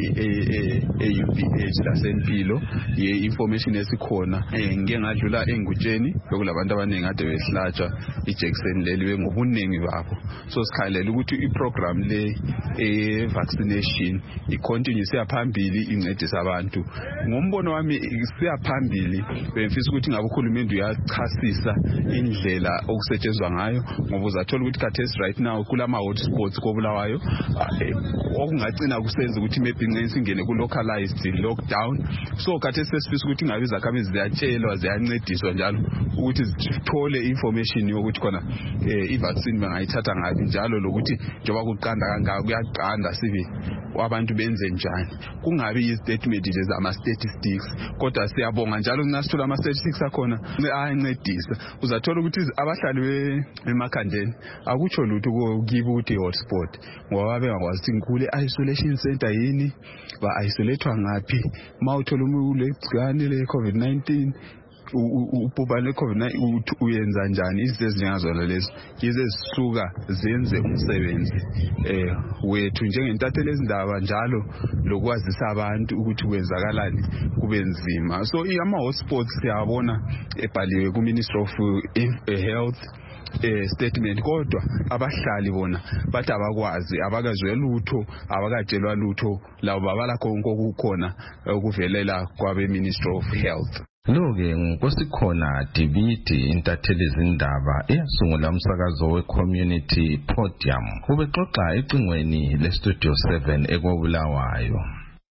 V: eUPH lasempilo ye information esikhona. Ngike ngadlula engutsheni bekulabantu abaningi ade behlatshwa iJackson leli ngobuningi babo, so sikhalela ukuthi iprogram le vaccination icontinue siyaphambili incedisa abantu. Ngombono wami siyaphambili, bemfisa ukuthi ngabe uhulumende uyachasisa indlela okusetshenzwa ngayo ngoba uzathola ukuthi kathesi right now kulama hotspots koBulawayo okungagcina kusenza ukuthi maybe ingene ku localized lockdown. So kathesi sesifisa ukuthi ngabe izakhamizi ziyatshelwa ziyancediswa njalo ukuthi zithole information yokuthi khona ivaccine bangayithatha ngapi njalo lokuthi njengoba kuqanda kangaka kuyaqanda sibi abantu benze njani, kungabi istatement nje zama statistics, kodwa siyabonga njalo nginasithola ama statistics akhona ayancedisa. Uzathola ukuthi abahlali emakhandeni akutsho lutho kukibo ukuthi hotspot ngoba bengakwazi ukuthi ngikule isolation center yini, ba isolate ngaphi, mawuthola ulegcikwane le COVID-19 ubhubhane le-COVID-19 uyenza njani. Izinto ezinjengazona lezo yize zisuka zenze umsebenzi wethu njengentatheli ezindaba njalo lokwazisa abantu ukuthi kwenzakalani kube nzima. So ama-hotspots siyabona ebhaliwe ku-Ministry of Health statement, kodwa abahlali bona bathi abakwazi, abakazwe lutho, abakatshelwa lutho, labo babala konke okukhona okuvelela kwabe-Ministry of Health.
U: Lo-ke ngokosikhona Dibiti intatheli izindaba eyasungula umsakazo we-Community Podium ubexoxa ecingweni le-Studio 7 ekwaBulawayo.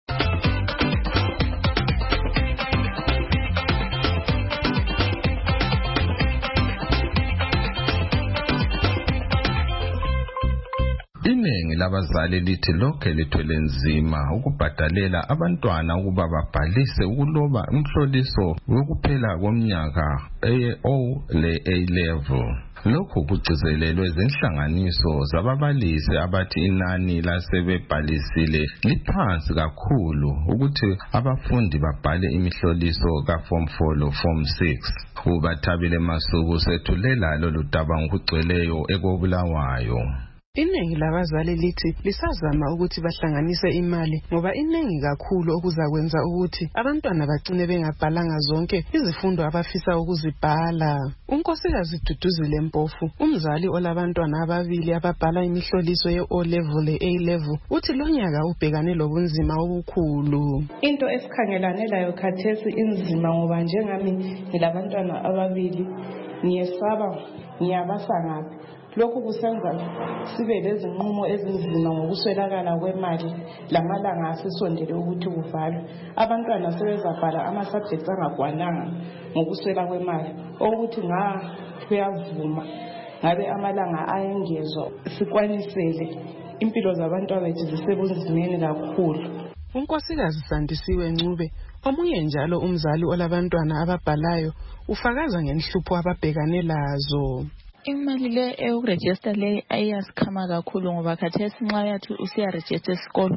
U: Iningi labazali lithi lokho lithwele nzima ukubhadalela abantwana ukuba babhalise ukuloba umhloliso wokuphela komnyaka eye-O le-A level. Lokhu kugcizelelwe zinhlanganiso zababalisi abathi inani lasebebhalisile liphansi kakhulu ukuthi abafundi babhale imihloliso ka-Form 4 lo Form 6. UBathabile Masuku sethulela lolu daba ngokugcweleyo ekwaBulawayo.
F: Iningi labazali lithi lisazama ukuthi bahlanganise imali ngoba iningi kakhulu okuzakwenza ukuthi abantwana bagcine bengabhalanga zonke izifundo abafisa ukuzibhala. Unkosikazi Duduzile Mpofu, umzali olabantwana ababili ababhala imihloliso ye-O level le-A level, uthi lo nyaka ubhekane lobunzima obukhulu.
W: Into esikhangelane layo khathesi inzima ngoba njengami ngilabantwana ababili, ngiyesaba ngiyabasa ngaphi. Lokhu kusenza sibe lezinqumo ezinzima ngokuswelakala kwemali lamalanga asisondele ukuthi kuvalwe. Abantwana sebezabhala ama-subjects angakwananga ngokuswela kwemali ukuthi kuyavuma ngabe amalanga ayengezwa sikwanisele impilo zabantwana bethu zisebunzimeni kakhulu.
F: Unkosikazi Sandisiwe Ncube, omunye njalo umzali olabantwana ababhalayo, ufakaza ngenhlupho ababhekane lazo.
G: Imali le eyokurejista le ayasikhama kakhulu ngoba khathesi nxa yathi usiyaregister esikolo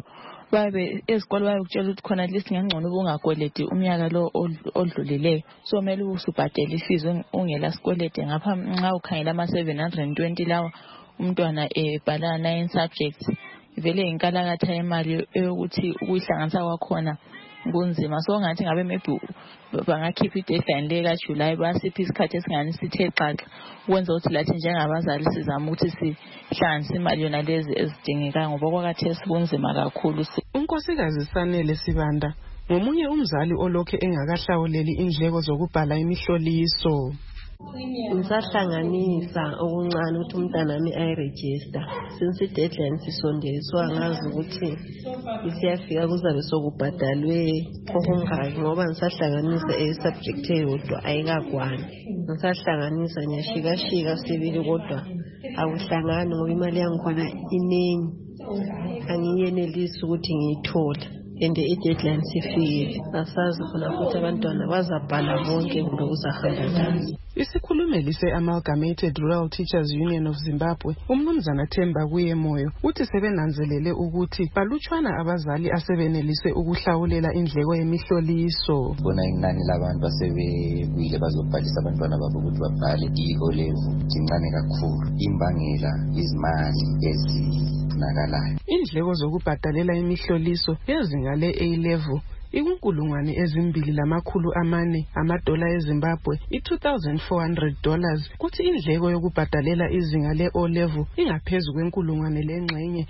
G: babe ezikole bayokutshela ukuthi khona at least ngengcono ubungakweleti umnyaka lo odlulileyo so kumele usubhadele fees ungela sikweleti ngapha nxa ukhangela ama 720 lawa umntwana ebhala 9 subjects vele inkalakatha yemali eyokuthi ukuyihlanganisa kwakhona kunzima so ngathi ngabe maybe bangakhipha i-deadline le kaJuly basipha isikhathi esingani sithe xaxa ukwenza ukuthi lathi njengabazali sizama ukuthi sihlanganise imali yona lezi ezidingekayo ngoba kwakhathesi kunzima kakhulu.
F: uNkosikazi Sanele Sibanda ngomunye umzali olokhe engakahlawuleli indleko zokubhala imihloliso.
H: Ngisahlanganisa okuncane ukuthi umntana wami ayiregister since i-deadline sisondezwa ngazi ukuthi isiyafika kuzabe sokubhadalwe okungaki ngoba ngisahlanganisa subject eyodwa ayikakwani ngisahlanganisa ngiyashikashika sibili kodwa akuhlangani ngoba imali yangikhona iningi angiyenelisi ukuthi ngiyithole and i-deadline sifile asazi khona futhi abantwana bazabhala bonke kumbe uzahamba njani.
F: Isikhulumeli se-Amalgamated Rural Teachers Union of Zimbabwe umnumzana Themba Kuyemoyo uthi sebenanzelele ukuthi balutshwana abazali asebenelise ukuhlawulela indleko yemihloliso.
I: Bona inani labantu asebebuyile bazobhalisa abantwana babo ukuthi babhale i-O level incane kakhulu imbangela izimali ezinakalayo.
F: Indleko zokubhadalela imihloliso yezinga le-A level ikunkulungwane $2,400 amadola eZimbabwe $2,400 kuthi indleko yokubhadalela izinga le-O level ingaphezu kwenkulungwane lengxenye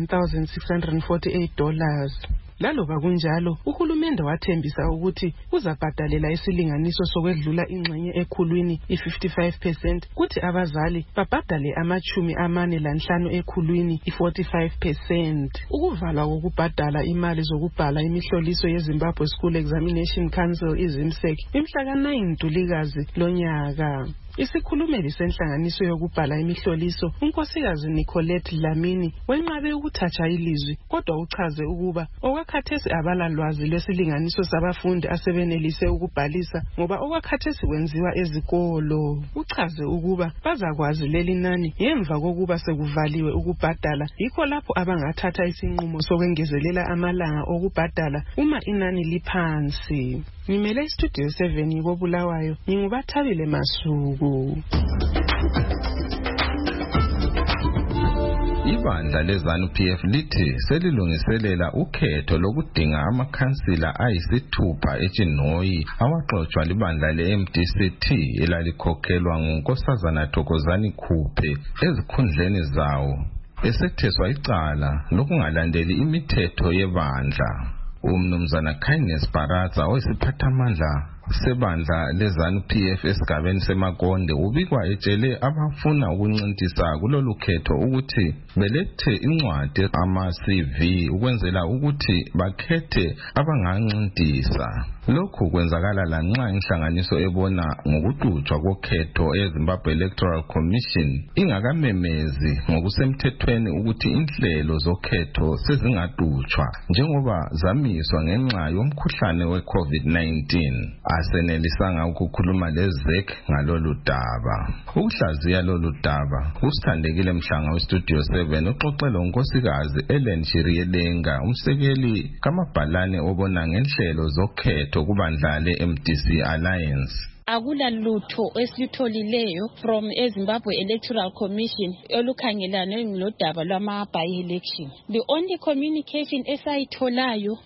F: $1,648. Laloba kunjalo uhulumende wathembisa ukuthi uzabhadalela isilinganiso sokwedlula ingxenye ekhulwini i-55% kuthi abazali babhadale $45 ekhulwini i-45%. Ukuvalwa kokubhadala imali zokubhala imihloliso yeZimbabwe School Examination Council izimsek imhla ka-9 Ntulikazi lonyaka. Isikhulumeli senhlanganiso yokubhala imihloliso uNkosikazi Nicolette Lamini wenqabe ukuthatha ilizwi kodwa uchaze ukuba okwakhathesi abalalwazi lwesilinganiso sabafundi asebenelise ukubhalisa ngoba okwakhathesi kwenziwa ezikolo. Uchaze ukuba bazakwazi leli nani ngemva kokuba sekuvaliwe ukubhadala yikho lapho abangathatha isinqumo sokwengezelela amalanga okubhadala uma inani liphansi. Ngimele Studio 7 koBulawayo ngingubathabile Masuku.
U: Ibandla leZANU-PF lithi selilungiselela ukhetho lokudinga amakhansila ayisithupha eChinoyi awaxoxwa libandla le-MDC-T elalikhokhelwa nguNkosazana Thokozani Khuphe ezikhundleni zawo esetheswa icala lokungalandeli imithetho yebandla. Umnumzana Kindness Baraza oyisiphathamandla sebandla leZANU-PF esigabeni seMakonde ubikwa etshele abafuna ukuncintisa kulolu khetho ukuthi belethe incwadi ama-CV ukwenzela ukuthi bakhethe abangancintisa. Lokhu kwenzakala lanxa inhlanganiso ebona ngokuqhutshwa kokhetho eZimbabwe Electoral Commission ingakamemezi ngokusemthethweni ukuthi inhlelo zokhetho sezingadutswa njengoba zamiswa ngenxa yomkhuhlane we-COVID-19. Asenelisanga ukukhuluma leZEC ngalolu daba. Ukuhlaziya lolu daba usithandekile Mhlanga weStudio 7 uxoxela uNkosikazi Ellen Chiriyelenga umsekeli kaMabhalane obona ngenhlelo zokhetho kubandla le-MDC Alliance.
X: Akula lutho esilitholileyo from eZimbabwe Electoral Commission olukhangelane nodaba lwama-by-election. The only communication esayitholayo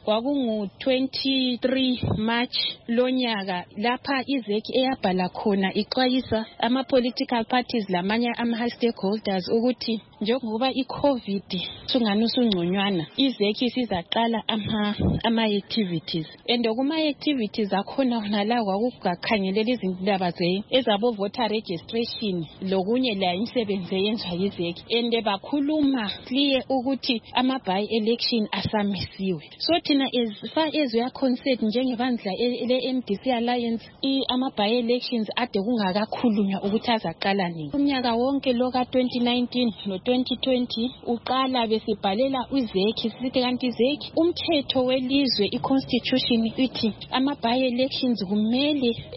X: kwakungu-23 March lonyaka lapha iZEC eyabhala khona ixwayisa ama-political parties lamanye ama-stakeholders ukuthi njengoba i-COVID sungani usungconywana iZEC sizaqala ama-activities and kuma-activities akhona nala kwakukakhangeleli izindaba ezabo voter registration lokunye la imisebenzi eyenzwa yiZEC and bakhuluma clear ukuthi ama-by-election asamisiwe. So thina as far as we are concerned njengebandla le-MDC Alliance ama-by-elections ade kungakakhulunywa ukuthi azaqala nini. Umnyaka wonke lo ka-2019 no-2020 uqala besibhalela iZEC sithi kanti iZEC umthetho welizwe i-constitution ithi ama-by-elections kumele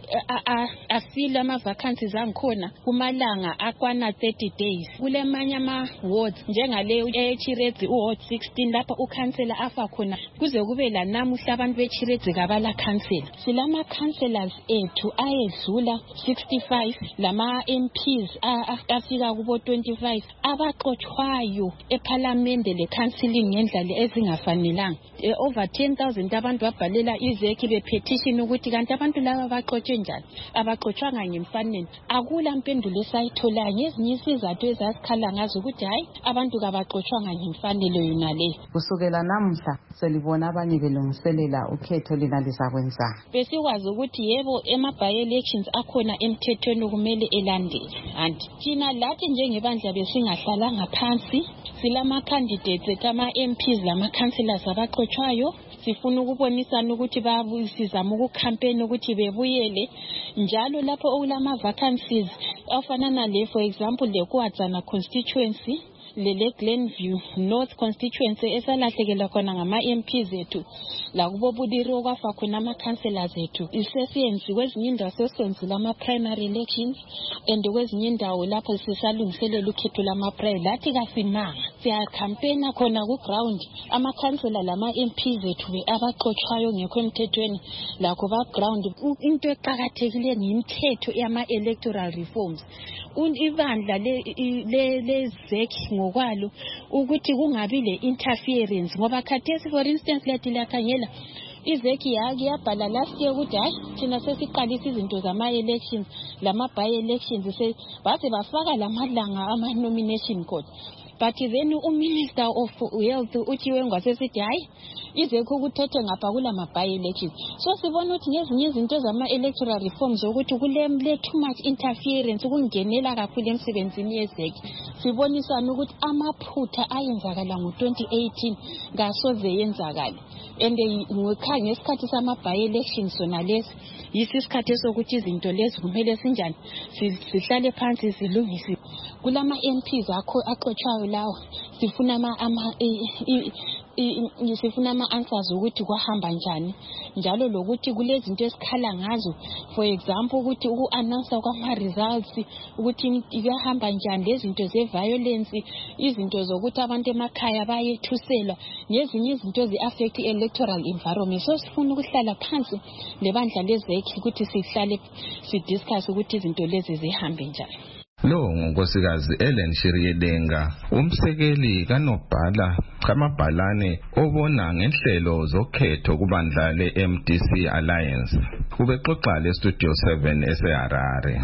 X: afile ama-vacancies angikhona kumalanga akwana 30 days. Kule manye ama-wards njengaleyo eChiredzi uward 16 lapha ukhansela afa khona kuze kube lanamuhla abantu beChiredzi kabala khansela. Silama-councillors ethu ayedlula 65 lama-MPs afika kubo 25 abaxotshwayo ephalamende le-counselling ngendlela ezingafanelanga. Over 10,000 abantu babhalela izeki bepetition ukuthi kanti abantu laba baxotshwe njani. Abaxotshwanga ngemfanelo. Akula mpendulo esayitholayo ngezinye isizathu ezasikhala ngazo ukuthi hayi abantu kabaxotshwanga ngemfanelo yona le.
B: Kusukela namuhla selibona abanye belungiselela ukhetho lina lizakwenza.
X: Besikwazi ukuthi yebo ema-by-elections akhona emthethweni kumele elandele. And thina lathi njengebandla besingahlalanga phansi silama-candidates kama-MPs lama-councillors abaxotshwayo. Sifuna ukubonisana ukuthi sizama ukukhampeni ukuthi bebuyele njalo lapho okulama-vacancies afana nale for example leKwadzana constituency lele Glenview North constituency esalahlekela khona ngama-MPs ethu la kubo Budiri okwafa khona ama-councillors ethu. Isesiyenzi kwezinye indawo sesenzile ama-primary elections and kwezinye indawo lapho sisalungiselela ukhetho lama-primary. Lathi kasimanga siyakhampena khona ku-ground ama-councillor lama-MPs ethu abaxotshwayo ngekho emthethweni lakho ba-ground. Into eqakathekileyo ngimthetho yama-electoral reforms. Ibandla lezeki ngokwalo ukuthi kungabi le interference ngoba khathesi for instance lethi lakhangela izeki yabhala last year ukuthi hayi thina sesiqalisa izinto zama-elections lama-by-elections baze bafaka lamalanga ama-nomination code. But then uMinister of Health uThiwe Ngwasesithi hayi izekho ukuthethe ngapha kulama by-elections. So sibona ukuthi ngezinye izinto zama-electoral reforms ukuthi kule too much interference ukungenela kakhulu emsebenzini yezeki. Sibonisana ukuthi amaphutha ayenzakala ngo-2018 ngasoze yenzakala. And ngikhanga ngesikhathi sama-by-elections sona lesi yisi isikhathi sokuthi izinto lezi kumele sinjani sihlale phansi silungise. Kulama MPs axotshwayo lawo sifuna sifuna ama-answers ukuthi kwahamba njani njalo lokuthi kulezi zinto esikhala ngazo for example ukuthi uku-announce kwama-results ukuthi kuyahamba njani lezi zinto ze-violence izinto zokuthi abantu emakhaya bayethuselwa nezinye izinto zi-affect i-electoral environment. So sifuna ukuhlala phansi lebandla lezeki ukuthi sihlale sidiscuss ukuthi izinto lezi zihambe njani.
U: Lo ngunkosikazi Ellen Shiriyedenga, umsekeli kanobhala kamabhalane obona ngenhlelo zokhetho kubandla le-MDC Alliance. Ubexoxa le-Studio 7 eseHarare.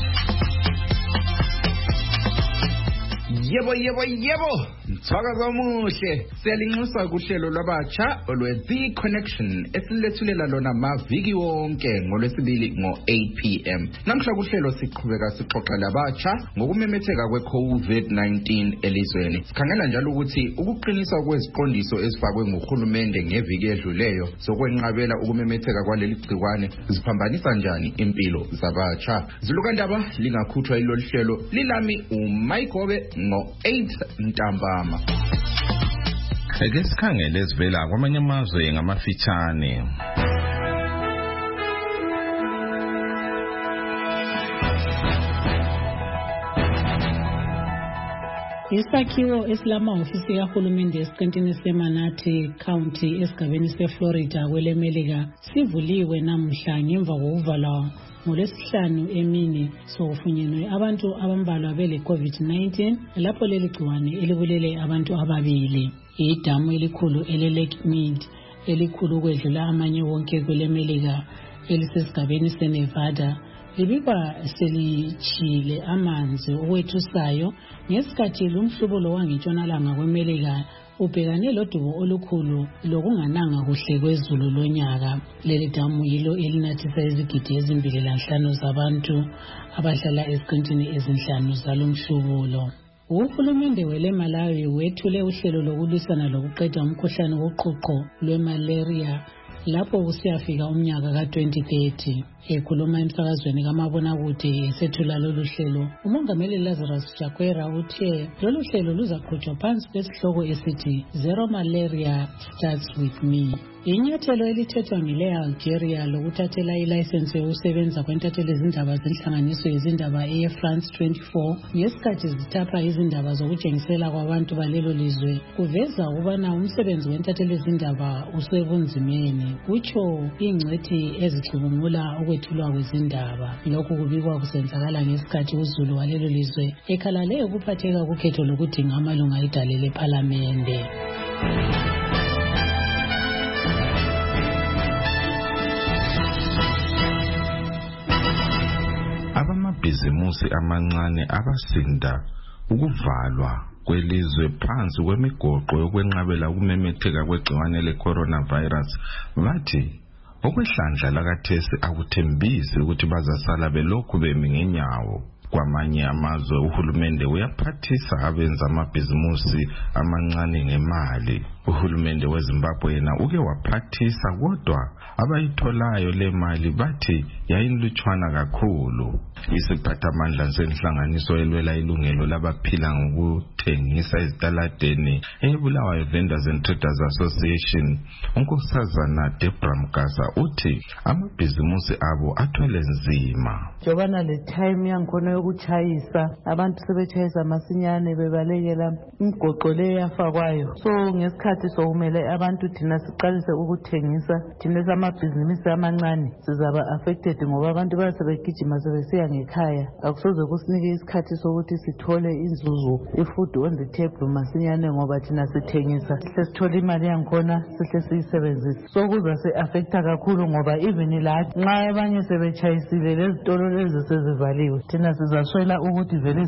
K: Yebo. Mthwakazi omuhle. Siyalinxusa kuhlelo lwabatsha olwe-The Connection esilethulela lona maviki wonke ngolwesibili ngo-8 p.m. Namhla kuhlelo siqhubeka sixoxela abatsha ngokumemetheka kwe-COVID-19 elizweni. Sikhangela njalo ukuthi ukuqiniswa kweziqondiso ezifakwe nguhulumende ngeviki edluleyo zokwenqabela ukumemetheka kwaleli gciwane ziphambanisa njani impilo zabatsha. Zilukandaba lingakhutshwa ilolu hlelo lilami uMayigobe ngo-8 ntambama.
U: Ake sikhangele ezivela kwamanye amazwe ngamafitshane.
D: Isakhiwo esilamahhovisi kahulumende esiqintini seManatee County esigabeni seFlorida kwelemelika sivuliwe namuhla ngemva kokuvalwa ngolwesihlanu emini sokufunyenwe abantu abambalwa bele-COVID-19 lapho leli gciwane elibulele abantu ababili. Idamu elikhulu ele-Lake Mead elikhulu ukwedlula amanye wonke kwelemelika elisesigabeni seNevada libikwa selitshile amanzi okwethusayo ngesikhathi lumhlubulo wangentshonalanga kwemelika ubhekane lodubo olukhulu lokungananga kuhle kwezulu lonyaka. Leli damu yilo elinathisa izigidi 2.5 zabantu abahlala eziqintini ezinhlanu zalomhlubulo. Uhulumende weleMalawi wethule uhlelo lokulwisana lokuqeda umkhuhlane woqhuqho lwemalaria lapho kusiyafika umnyaka ka-2030. Ekhuluma emsakazweni kamabonakude esethula lolu hlelo, umongameli Lazarus Chakwera uthe lolu hlelo luzaqhutshwa phansi kwesihloko esithi Zero Malaria Starts With Me. Inyathelo elithethwa ngile Algeria lokuthathela ilayisensi yokusebenza kwentatheli izindaba zenhlanganiso yezindaba France 24 ngesikhathi zithapha izindaba zokutshengisela kwabantu balelo lizwe kuveza ukubana umsebenzi wentatheli izindaba usebunzimeni kutsho ingcwethi ezicubungula ukwethulwa kwezindaba. Lokhu kubikwa kusenzakala ngesikhathi uZulu walelo lizwe ekhalale ukuphatheka kukhetho lokudinga amalunga edale lephalamende.
U: Abamabhizimusi amancane abasinda ukuvalwa kwelizwe phansi kwemigoqo yokwenqabela ukumemetheka kwegciwane le-coronavirus bathi okwehlandla lakathesi akuthembisi ukuthi bazasala belokhu bemi ngenyawo. Kwamanye amazwe uhulumende uyaphathisa abenza amabhizimusi amancane ngemali. Uhulumende weZimbabwe yena uke waphathisa kodwa abayitholayo le mali bathi yayinlutshwana kakhulu. Isiphathamandla senhlanganiso elwela ilungelo labaphila ngokuthengisa ezitaladeni eBulawayo Vendors and Traders Association, unkosazana Debra Mgasa uthi amabhizimusi abo athwele nzima.
E: Jobana le time yankhona yokuchayisa abantu sebechayisa masinyane bebalekela imigoqo le yafakwayo. So ngesikhathi sokumele abantu thina siqalise ukuthengisa thina samabhizinisi amancane sizaba affected ngoba abantu basebegijima sebesiya ngekhaya. Akusoze kusinike isikhathi sokuthi sithole inzuzo ifood on the table masinyane ngoba thina sithengisa sesithola imali yankhona sihle siyisebenzisa. So kuza se-affecta kakhulu ngoba even lathi nxa abanye sebechayisile lezitolo lezi sezivaliwe thina sizaswela ukuthi vele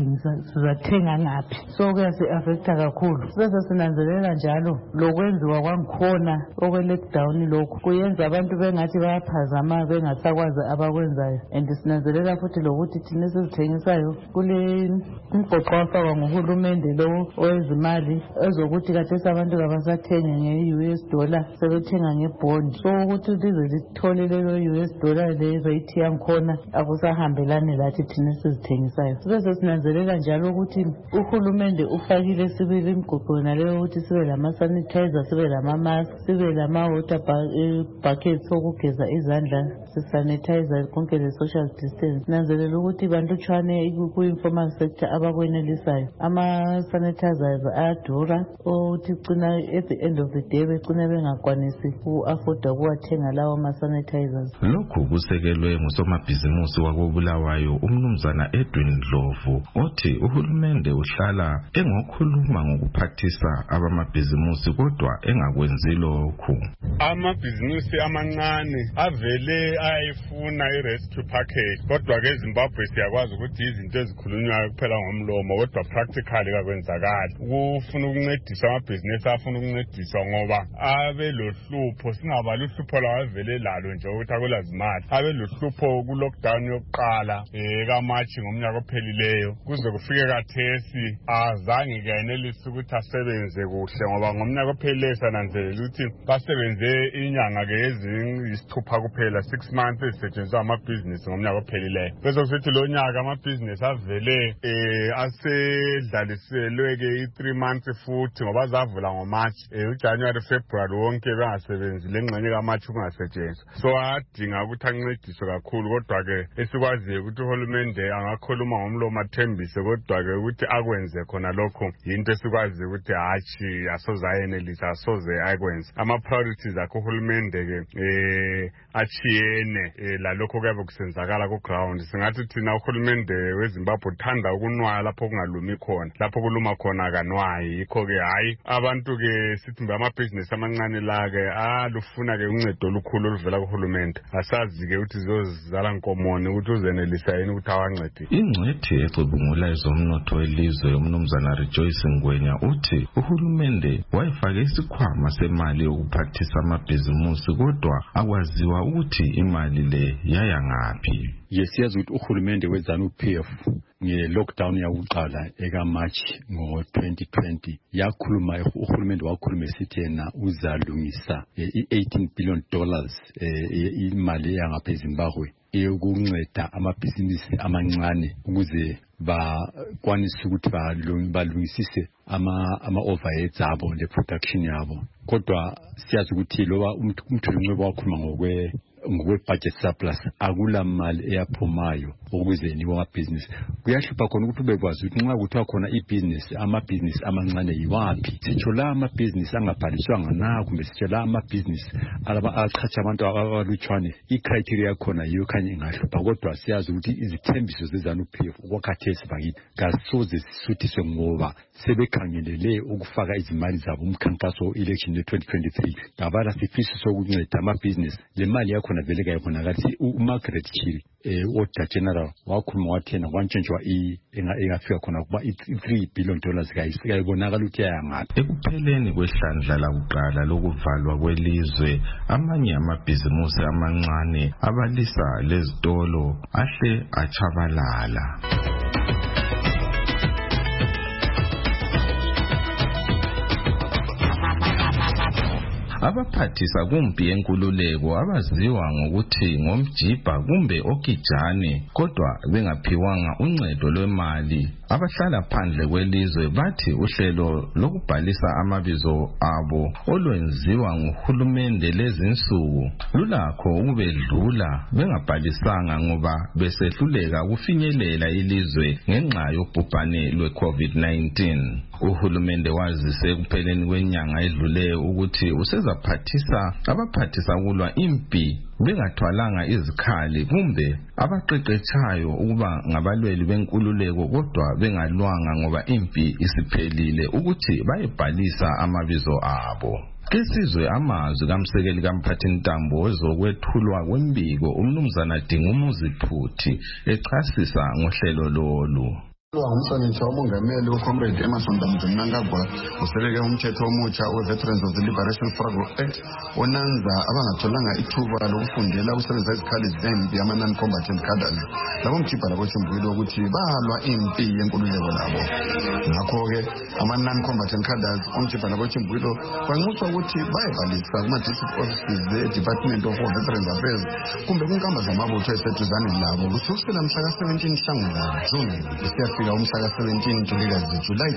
E: sizathenga ngaphi. So kuyasi-affecta kakhulu. Bese sinanzelela njalo lokwenziwa kwangikhona okwe-lockdown lokhu kuyenza abantu bengathi bayaphazama bengasakwazi abakwenzayo. And sinanzelela futhi lokuthi thina esizithengisayo kule umgoqo wafakwa nguhulumende lo owezimali ezokuthi kathesi abantu kabasathenga nge-US dollar sebethenga ngebond. So ukuthi lize lithole lelo US dollar le rate yankhona akusahambelani lathi thina esizithengisayo. Bese sinanzelela njalo ukuthi uhulumende ufakile sibili imgoqo naleyo ukuthi sibe lama-sanitizer, sibe lama-mask, sibe lama-water buckets okugeza izandla, sisanitizer konke le-social distance. Sinanzelela ukuthi bantutshwane ku-informal sector abakwenelisayo. Ama-sanitizers ayadura ukuthi cina at the end of the day becine bengakwanisi uku-afforda ukuwathenga lawo ama-sanitizers.
U: Lokhu kusekelwe ngusomabhizimusi wakobulawayo umnumzana Edwin Ndlovu othi uhulumende uhlala engokhuluma ngokuphathisa abamabhizimusi kodwa engakwenzi lokhu.
J: Amabhizimusi amancane avele ayifuna i-rescue package kodwa ke eZimbabwe siyakwazi ukuthi izinto ezikhulunywayo kuphela ngomlomo kodwa practically kakwenzakali. Kufuna ukuncediswa amabhizinisi afuna ukuncediswa ngoba abe lohlupho singabali uhlupho lawavele lalo nje ukuthi akulazimali. Abe lohlupho ku-lockdown yokuqala kaMachi ngomnyaka ophelileyo kuze kufike kathesi azange kayenelisi ukuthi asebenze kuhle ngoba ngomnyaka ophelileyo sananzelela ukuthi basebenze inyanga ke eziyisithupha kuphela 6 months ezisetshenziswa amabhizinisi ngomnyaka ophelileyo. Bese kusithi lo nyaka amabhizinisi avele asedlaliselwe ke i3 months futhi ngoba zavula ngoMarch uJanuary February wonke bengasebenzi lengxenye kaMarch kungasetshenziswa. So adinga ukuthi ancediswe kakhulu kodwa ke esikwaziyo ukuthi uhulumende angakhuluma ngomlomo athembise kodwa ke ukuthi akwenze khona lokho into esikwaziyo ukuthi hachi asoze ayenelisa asoze akwenze. Ama priorities akho uhulumende ke achiyene lalokho kuyabe kusenzakala ku ground. Singathi thina uhulumende weZimbabwe uthanda ukunwaya lapho kungalumi khona, lapho kuluma khona akanwayi. Yikho ke hayi abantu ke sithi amabhizinisi amancane la ke alufuna ke uncedo olukhulu oluvela kuhulumende. Asazi ke ukuthi zozizala nkomoni ukuthi uzenelisa yini ukuthi awancede.
U: Ingcwethi ecubungula ezomnotho welizwe umnumzana Rejoice Ngwenya uthi uhulumende wayefake isikhwama semali yokuphathisa amabhizimusi kodwa akwaziwa ukuthi imali le yaya ngaphi.
L: Yesiyazi ukuthi uhulumende weZANU-PF nge-lockdown yakuqala ekaMarch ngo-2020 yakhuluma uhulumende wakhuluma esithi yena uzalungisa i-$18 billion imali yangapha eZimbabwe eyokunceda amabhizinisi amancane ukuze bakwanise ukuthi balungisise ama-overheads abo le-production yabo. Kodwa siyazi ukuthi loba umthunqwebo wakhuluma ngokwe-budget surplus akula mali eyaphumayo ukuze niwo amabhizinisi. Kuyahlupha khona ukuthi ubekwazi ukuthi nxa kuthiwa khona amabhizinisi amancane yiwaphi. Sitsho la amabhizinisi angabhaliswanga na kumbe sitsho la amabhizinisi achacha abantu abalutshwane. I-criteria yakhona yiyo khanye ingahlupha, kodwa siyazi ukuthi izithembiso ze-ZANU-PF okwakhathesi bakithi kasoze sisuthiswe ngoba sebekhangelele ukufaka izimali zabo umkhankaso we-election ye-2023. Ngabala sifiso sokunceda amabhizinisi. Le mali yakhona vele kayibonakala uMargaret Chiri Auditor General wakhuluma wathi yena kwantshintshwa engafika khona kuba $3 billion kayibonakala ukuthi yayangaphi.
U: Ekupheleni kwehlandla lakuqala lokuvalwa kwelizwe, amanye amabhizimusi amancane abalisa lezitolo ahle achabalala. Abaphathisa kumpi yenkululeko abaziwa ngokuthi ngomjibha kumbe okijane kodwa bengaphiwanga uncedo lwemali abahlala phandle kwelizwe bathi uhlelo lokubhalisa amabizo abo olwenziwa nguhulumende lezinsuku lulakho ukubedlula bengabhalisanga ngoba besehluleka kufinyelela ilizwe ngenxa yobhubhane lwe-COVID-19. Uhulumende wazise kupheleni kwenyanga edluleyo ukuthi usezaphathisa abaphathisa kulwa impi bengathwalanga izikhali kumbe abaqeqetshayo ukuba ngabalweli benkululeko kodwa bengalwanga ngoba impi isiphelile ukuthi bayebhalisa amabizo abo. Kesizwe amazwi kamsekeli kamphathintambo wezokwethulwa kwembiko umnumzana Dingumuzi Phuthi echasisa ngohlelo lolu.
M: Umhlonishwa umongameli uComrade Emmerson Mnangagwa useleke umthetho omutsha we-Veterans of the Liberation Struggle Act onanza abangatholanga ithuba lokufundela ukusebenzisa izikhali zempi ama-non-combatant cadres labo mjibha labo chimbuyilo ukuthi balwa impi yenkululeko labo. Ngakho-ke ama-non-combatant cadres omjibha labo chimbuyilo banxuswa ukuthi bayebhalisa kuma-district offices ze-Department of Veterans Affairs kumbe kunkamba zamabutho eseduzane labo kusukela mhla ka-17 Nhlangula June fika umhla ka-17 Ntulikazi July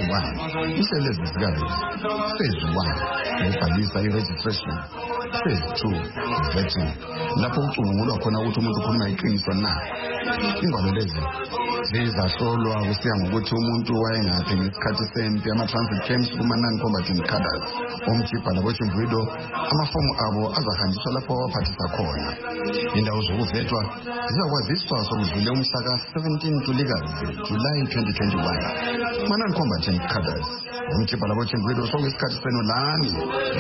M: 2021 ihlelo ezizikazi phase 1 ukubhalisa i-registration, phase 2 vetting lapho kucubungulwa khona ukuthi umuntu ukhuluma iqiniso na. Ingwalo lezi zizahlolwa kusiya ngokuthi umuntu wayengaphi ngesikhathi sempi ama-transit camps kuma-non-combatant cadres omjibha labo chimbuyilo amafomu abo azahanjiswa lapho abaphathisa khona. Indawo zokuvetwa zizakwaziswa sokudlule umhla ka-17 Ntulikazi July 2021 ama-non-combatant cadres omjibha labo chimbuyilo sokuyisikhathi senu lani.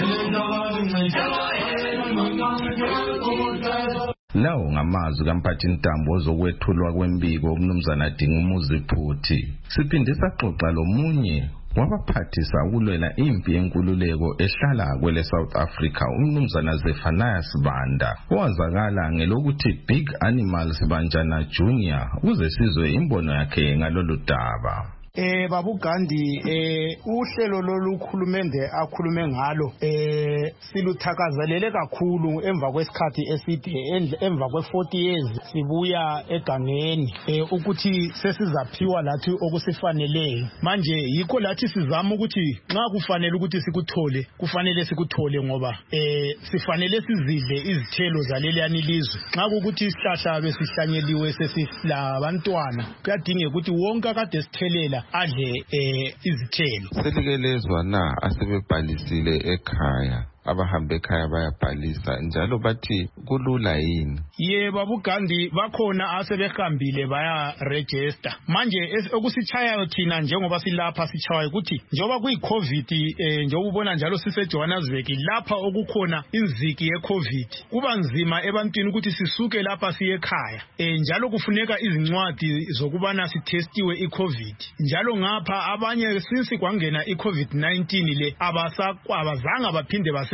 U: Lawo ngamazwi kamphathintambo wezokwethulwa kwembiko umnumzana Dingumuzi Phuthi. Siphinde saxoxa lomunye wabaphathisa ukulwela impi yenkululeko ehlala kwele South Africa umnumzana Zephaniah Sibanda owazakala ngelokuthi Big Animal Sibanjana Junior ukuze sizwe imbono yakhe ngalolu daba.
O: Babu Gandhi uhlelo lolukhulumende akhulume ngalo siluthakazelele kakhulu emva kwesikhathi eside emva kwe40 years sibuya egangeni ukuthi sesizaphiwa lathi okusifaneleyo. Manje yikho lathi sizama ukuthi nxa kufanele ukuthi sikuthole kufanele sikuthole ngoba sifanele sizidle izithelo zaleliyani lizwe. Nxa kukuthi isihlahla besihlanyeliwe sesilabantwana kuyadingeka ukuthi wonke akade sithelela adle izithelo.
U: Selikelezwa na asebebhalisile ekhaya abahambe ekhaya bayabhalisa njalo bathi kulula yini?
O: Babu Gandhi bakhona asebehambile baya register. Manje okusitshayayo thina njengoba silapha sichawayo ukuthi njengoba kuyi-COVID njengoba ubona njalo sise-Johannesburg lapha okukhona inziki ye-COVID kuba nzima ebantwini ukuthi sisuke lapha siye ekhaya. Njalo kufuneka izincwadi zokubana sitestiwe i-COVID. Njalo ngapha abanye since kwangena i-COVID-19 le abazange baphinde base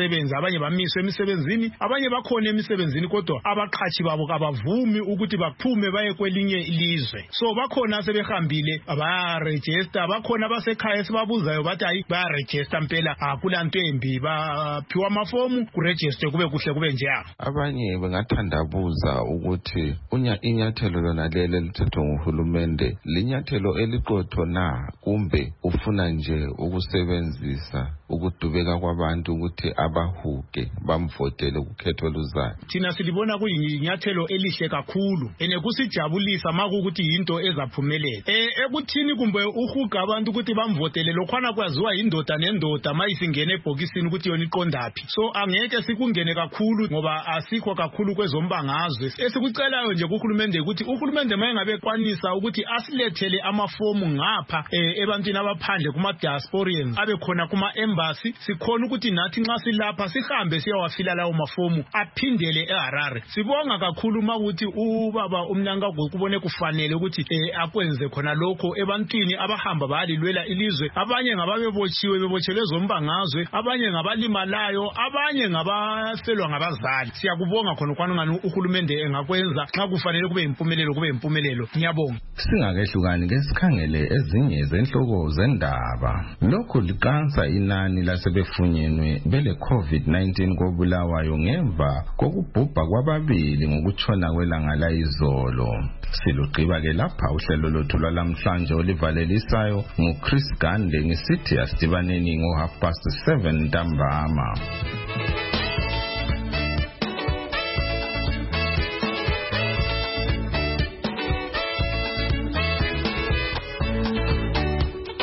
O: umsebenzi, abanye bamiswe emisebenzini, abanye bakhona emisebenzini kodwa abaqhashi babo kabavumi ukuthi baphume baye kwelinye ilizwe. So bakhona sebehambile ba-register, bakhona basekhaya sibabuzayo bathi hayi ba-register mpela akulanto embi, baphiwa amafomu kuregister kube kuhle kube njalo.
U: Abanye bengathandabuza ukuthi inyathelo lona lelo lithethwe nguhulumende linyathelo eliqotho na, kumbe ufuna nje ukusebenzisa ukudubeka kwabantu ukuthi abahuke bamvotele ukukhetho luzayo.
O: Thina silibona kuyinyathelo elihle kakhulu kusijabulisa makukuthi yinto ezaphumelela. Ekuthini kumbe uhuga abantu ukuthi bamvotele lokhwana kwaziwa indoda nendoda mayisingene ebhokisini ukuthi yona iqondaphi. So angeke sikungene kakhulu ngoba asikho kakhulu kwezombangazwe. Esikucelayo nje kuhulumende ukuthi uhulumende mayengabe kwanisa ukuthi asilethele amafomu ngapha ebantwini abaphandle kuma diasporians abe khona kuma embassy, sikhona ukuthi nathi nxa silapha sihambe siyawafila lawo mafomu aphindele eHarare. Sibonga kakhulu makuthi ubaba uMnangagwa kubone kufanele ukuthi akwenze khona lokho ebantwini abahamba balilwela ilizwe. Abanye ngababebotshiwe bebotshelwe zombangazwe, abanye ngabalimalayo, abanye ngabafelwa ngabazali. Siyakubonga khona kwanongani uhulumende engakwenza nxa kufanele kube impumelelo. Ngiyabonga.
U: Singakehlukani ke sikhangele ezinye zenhloko zendaba. Lokhu liqansa inani lasebefunyenwe bele COVID-19 kobulawayo ngemva kokubhubha kwababili ngokutshona kwelanga layizolo. Silugqiba ke lapha uhlelo lothu lwalamhlanje olivalelisayo nguChris Gande ngisithi asidibaneni ngo 7:30 ntambama.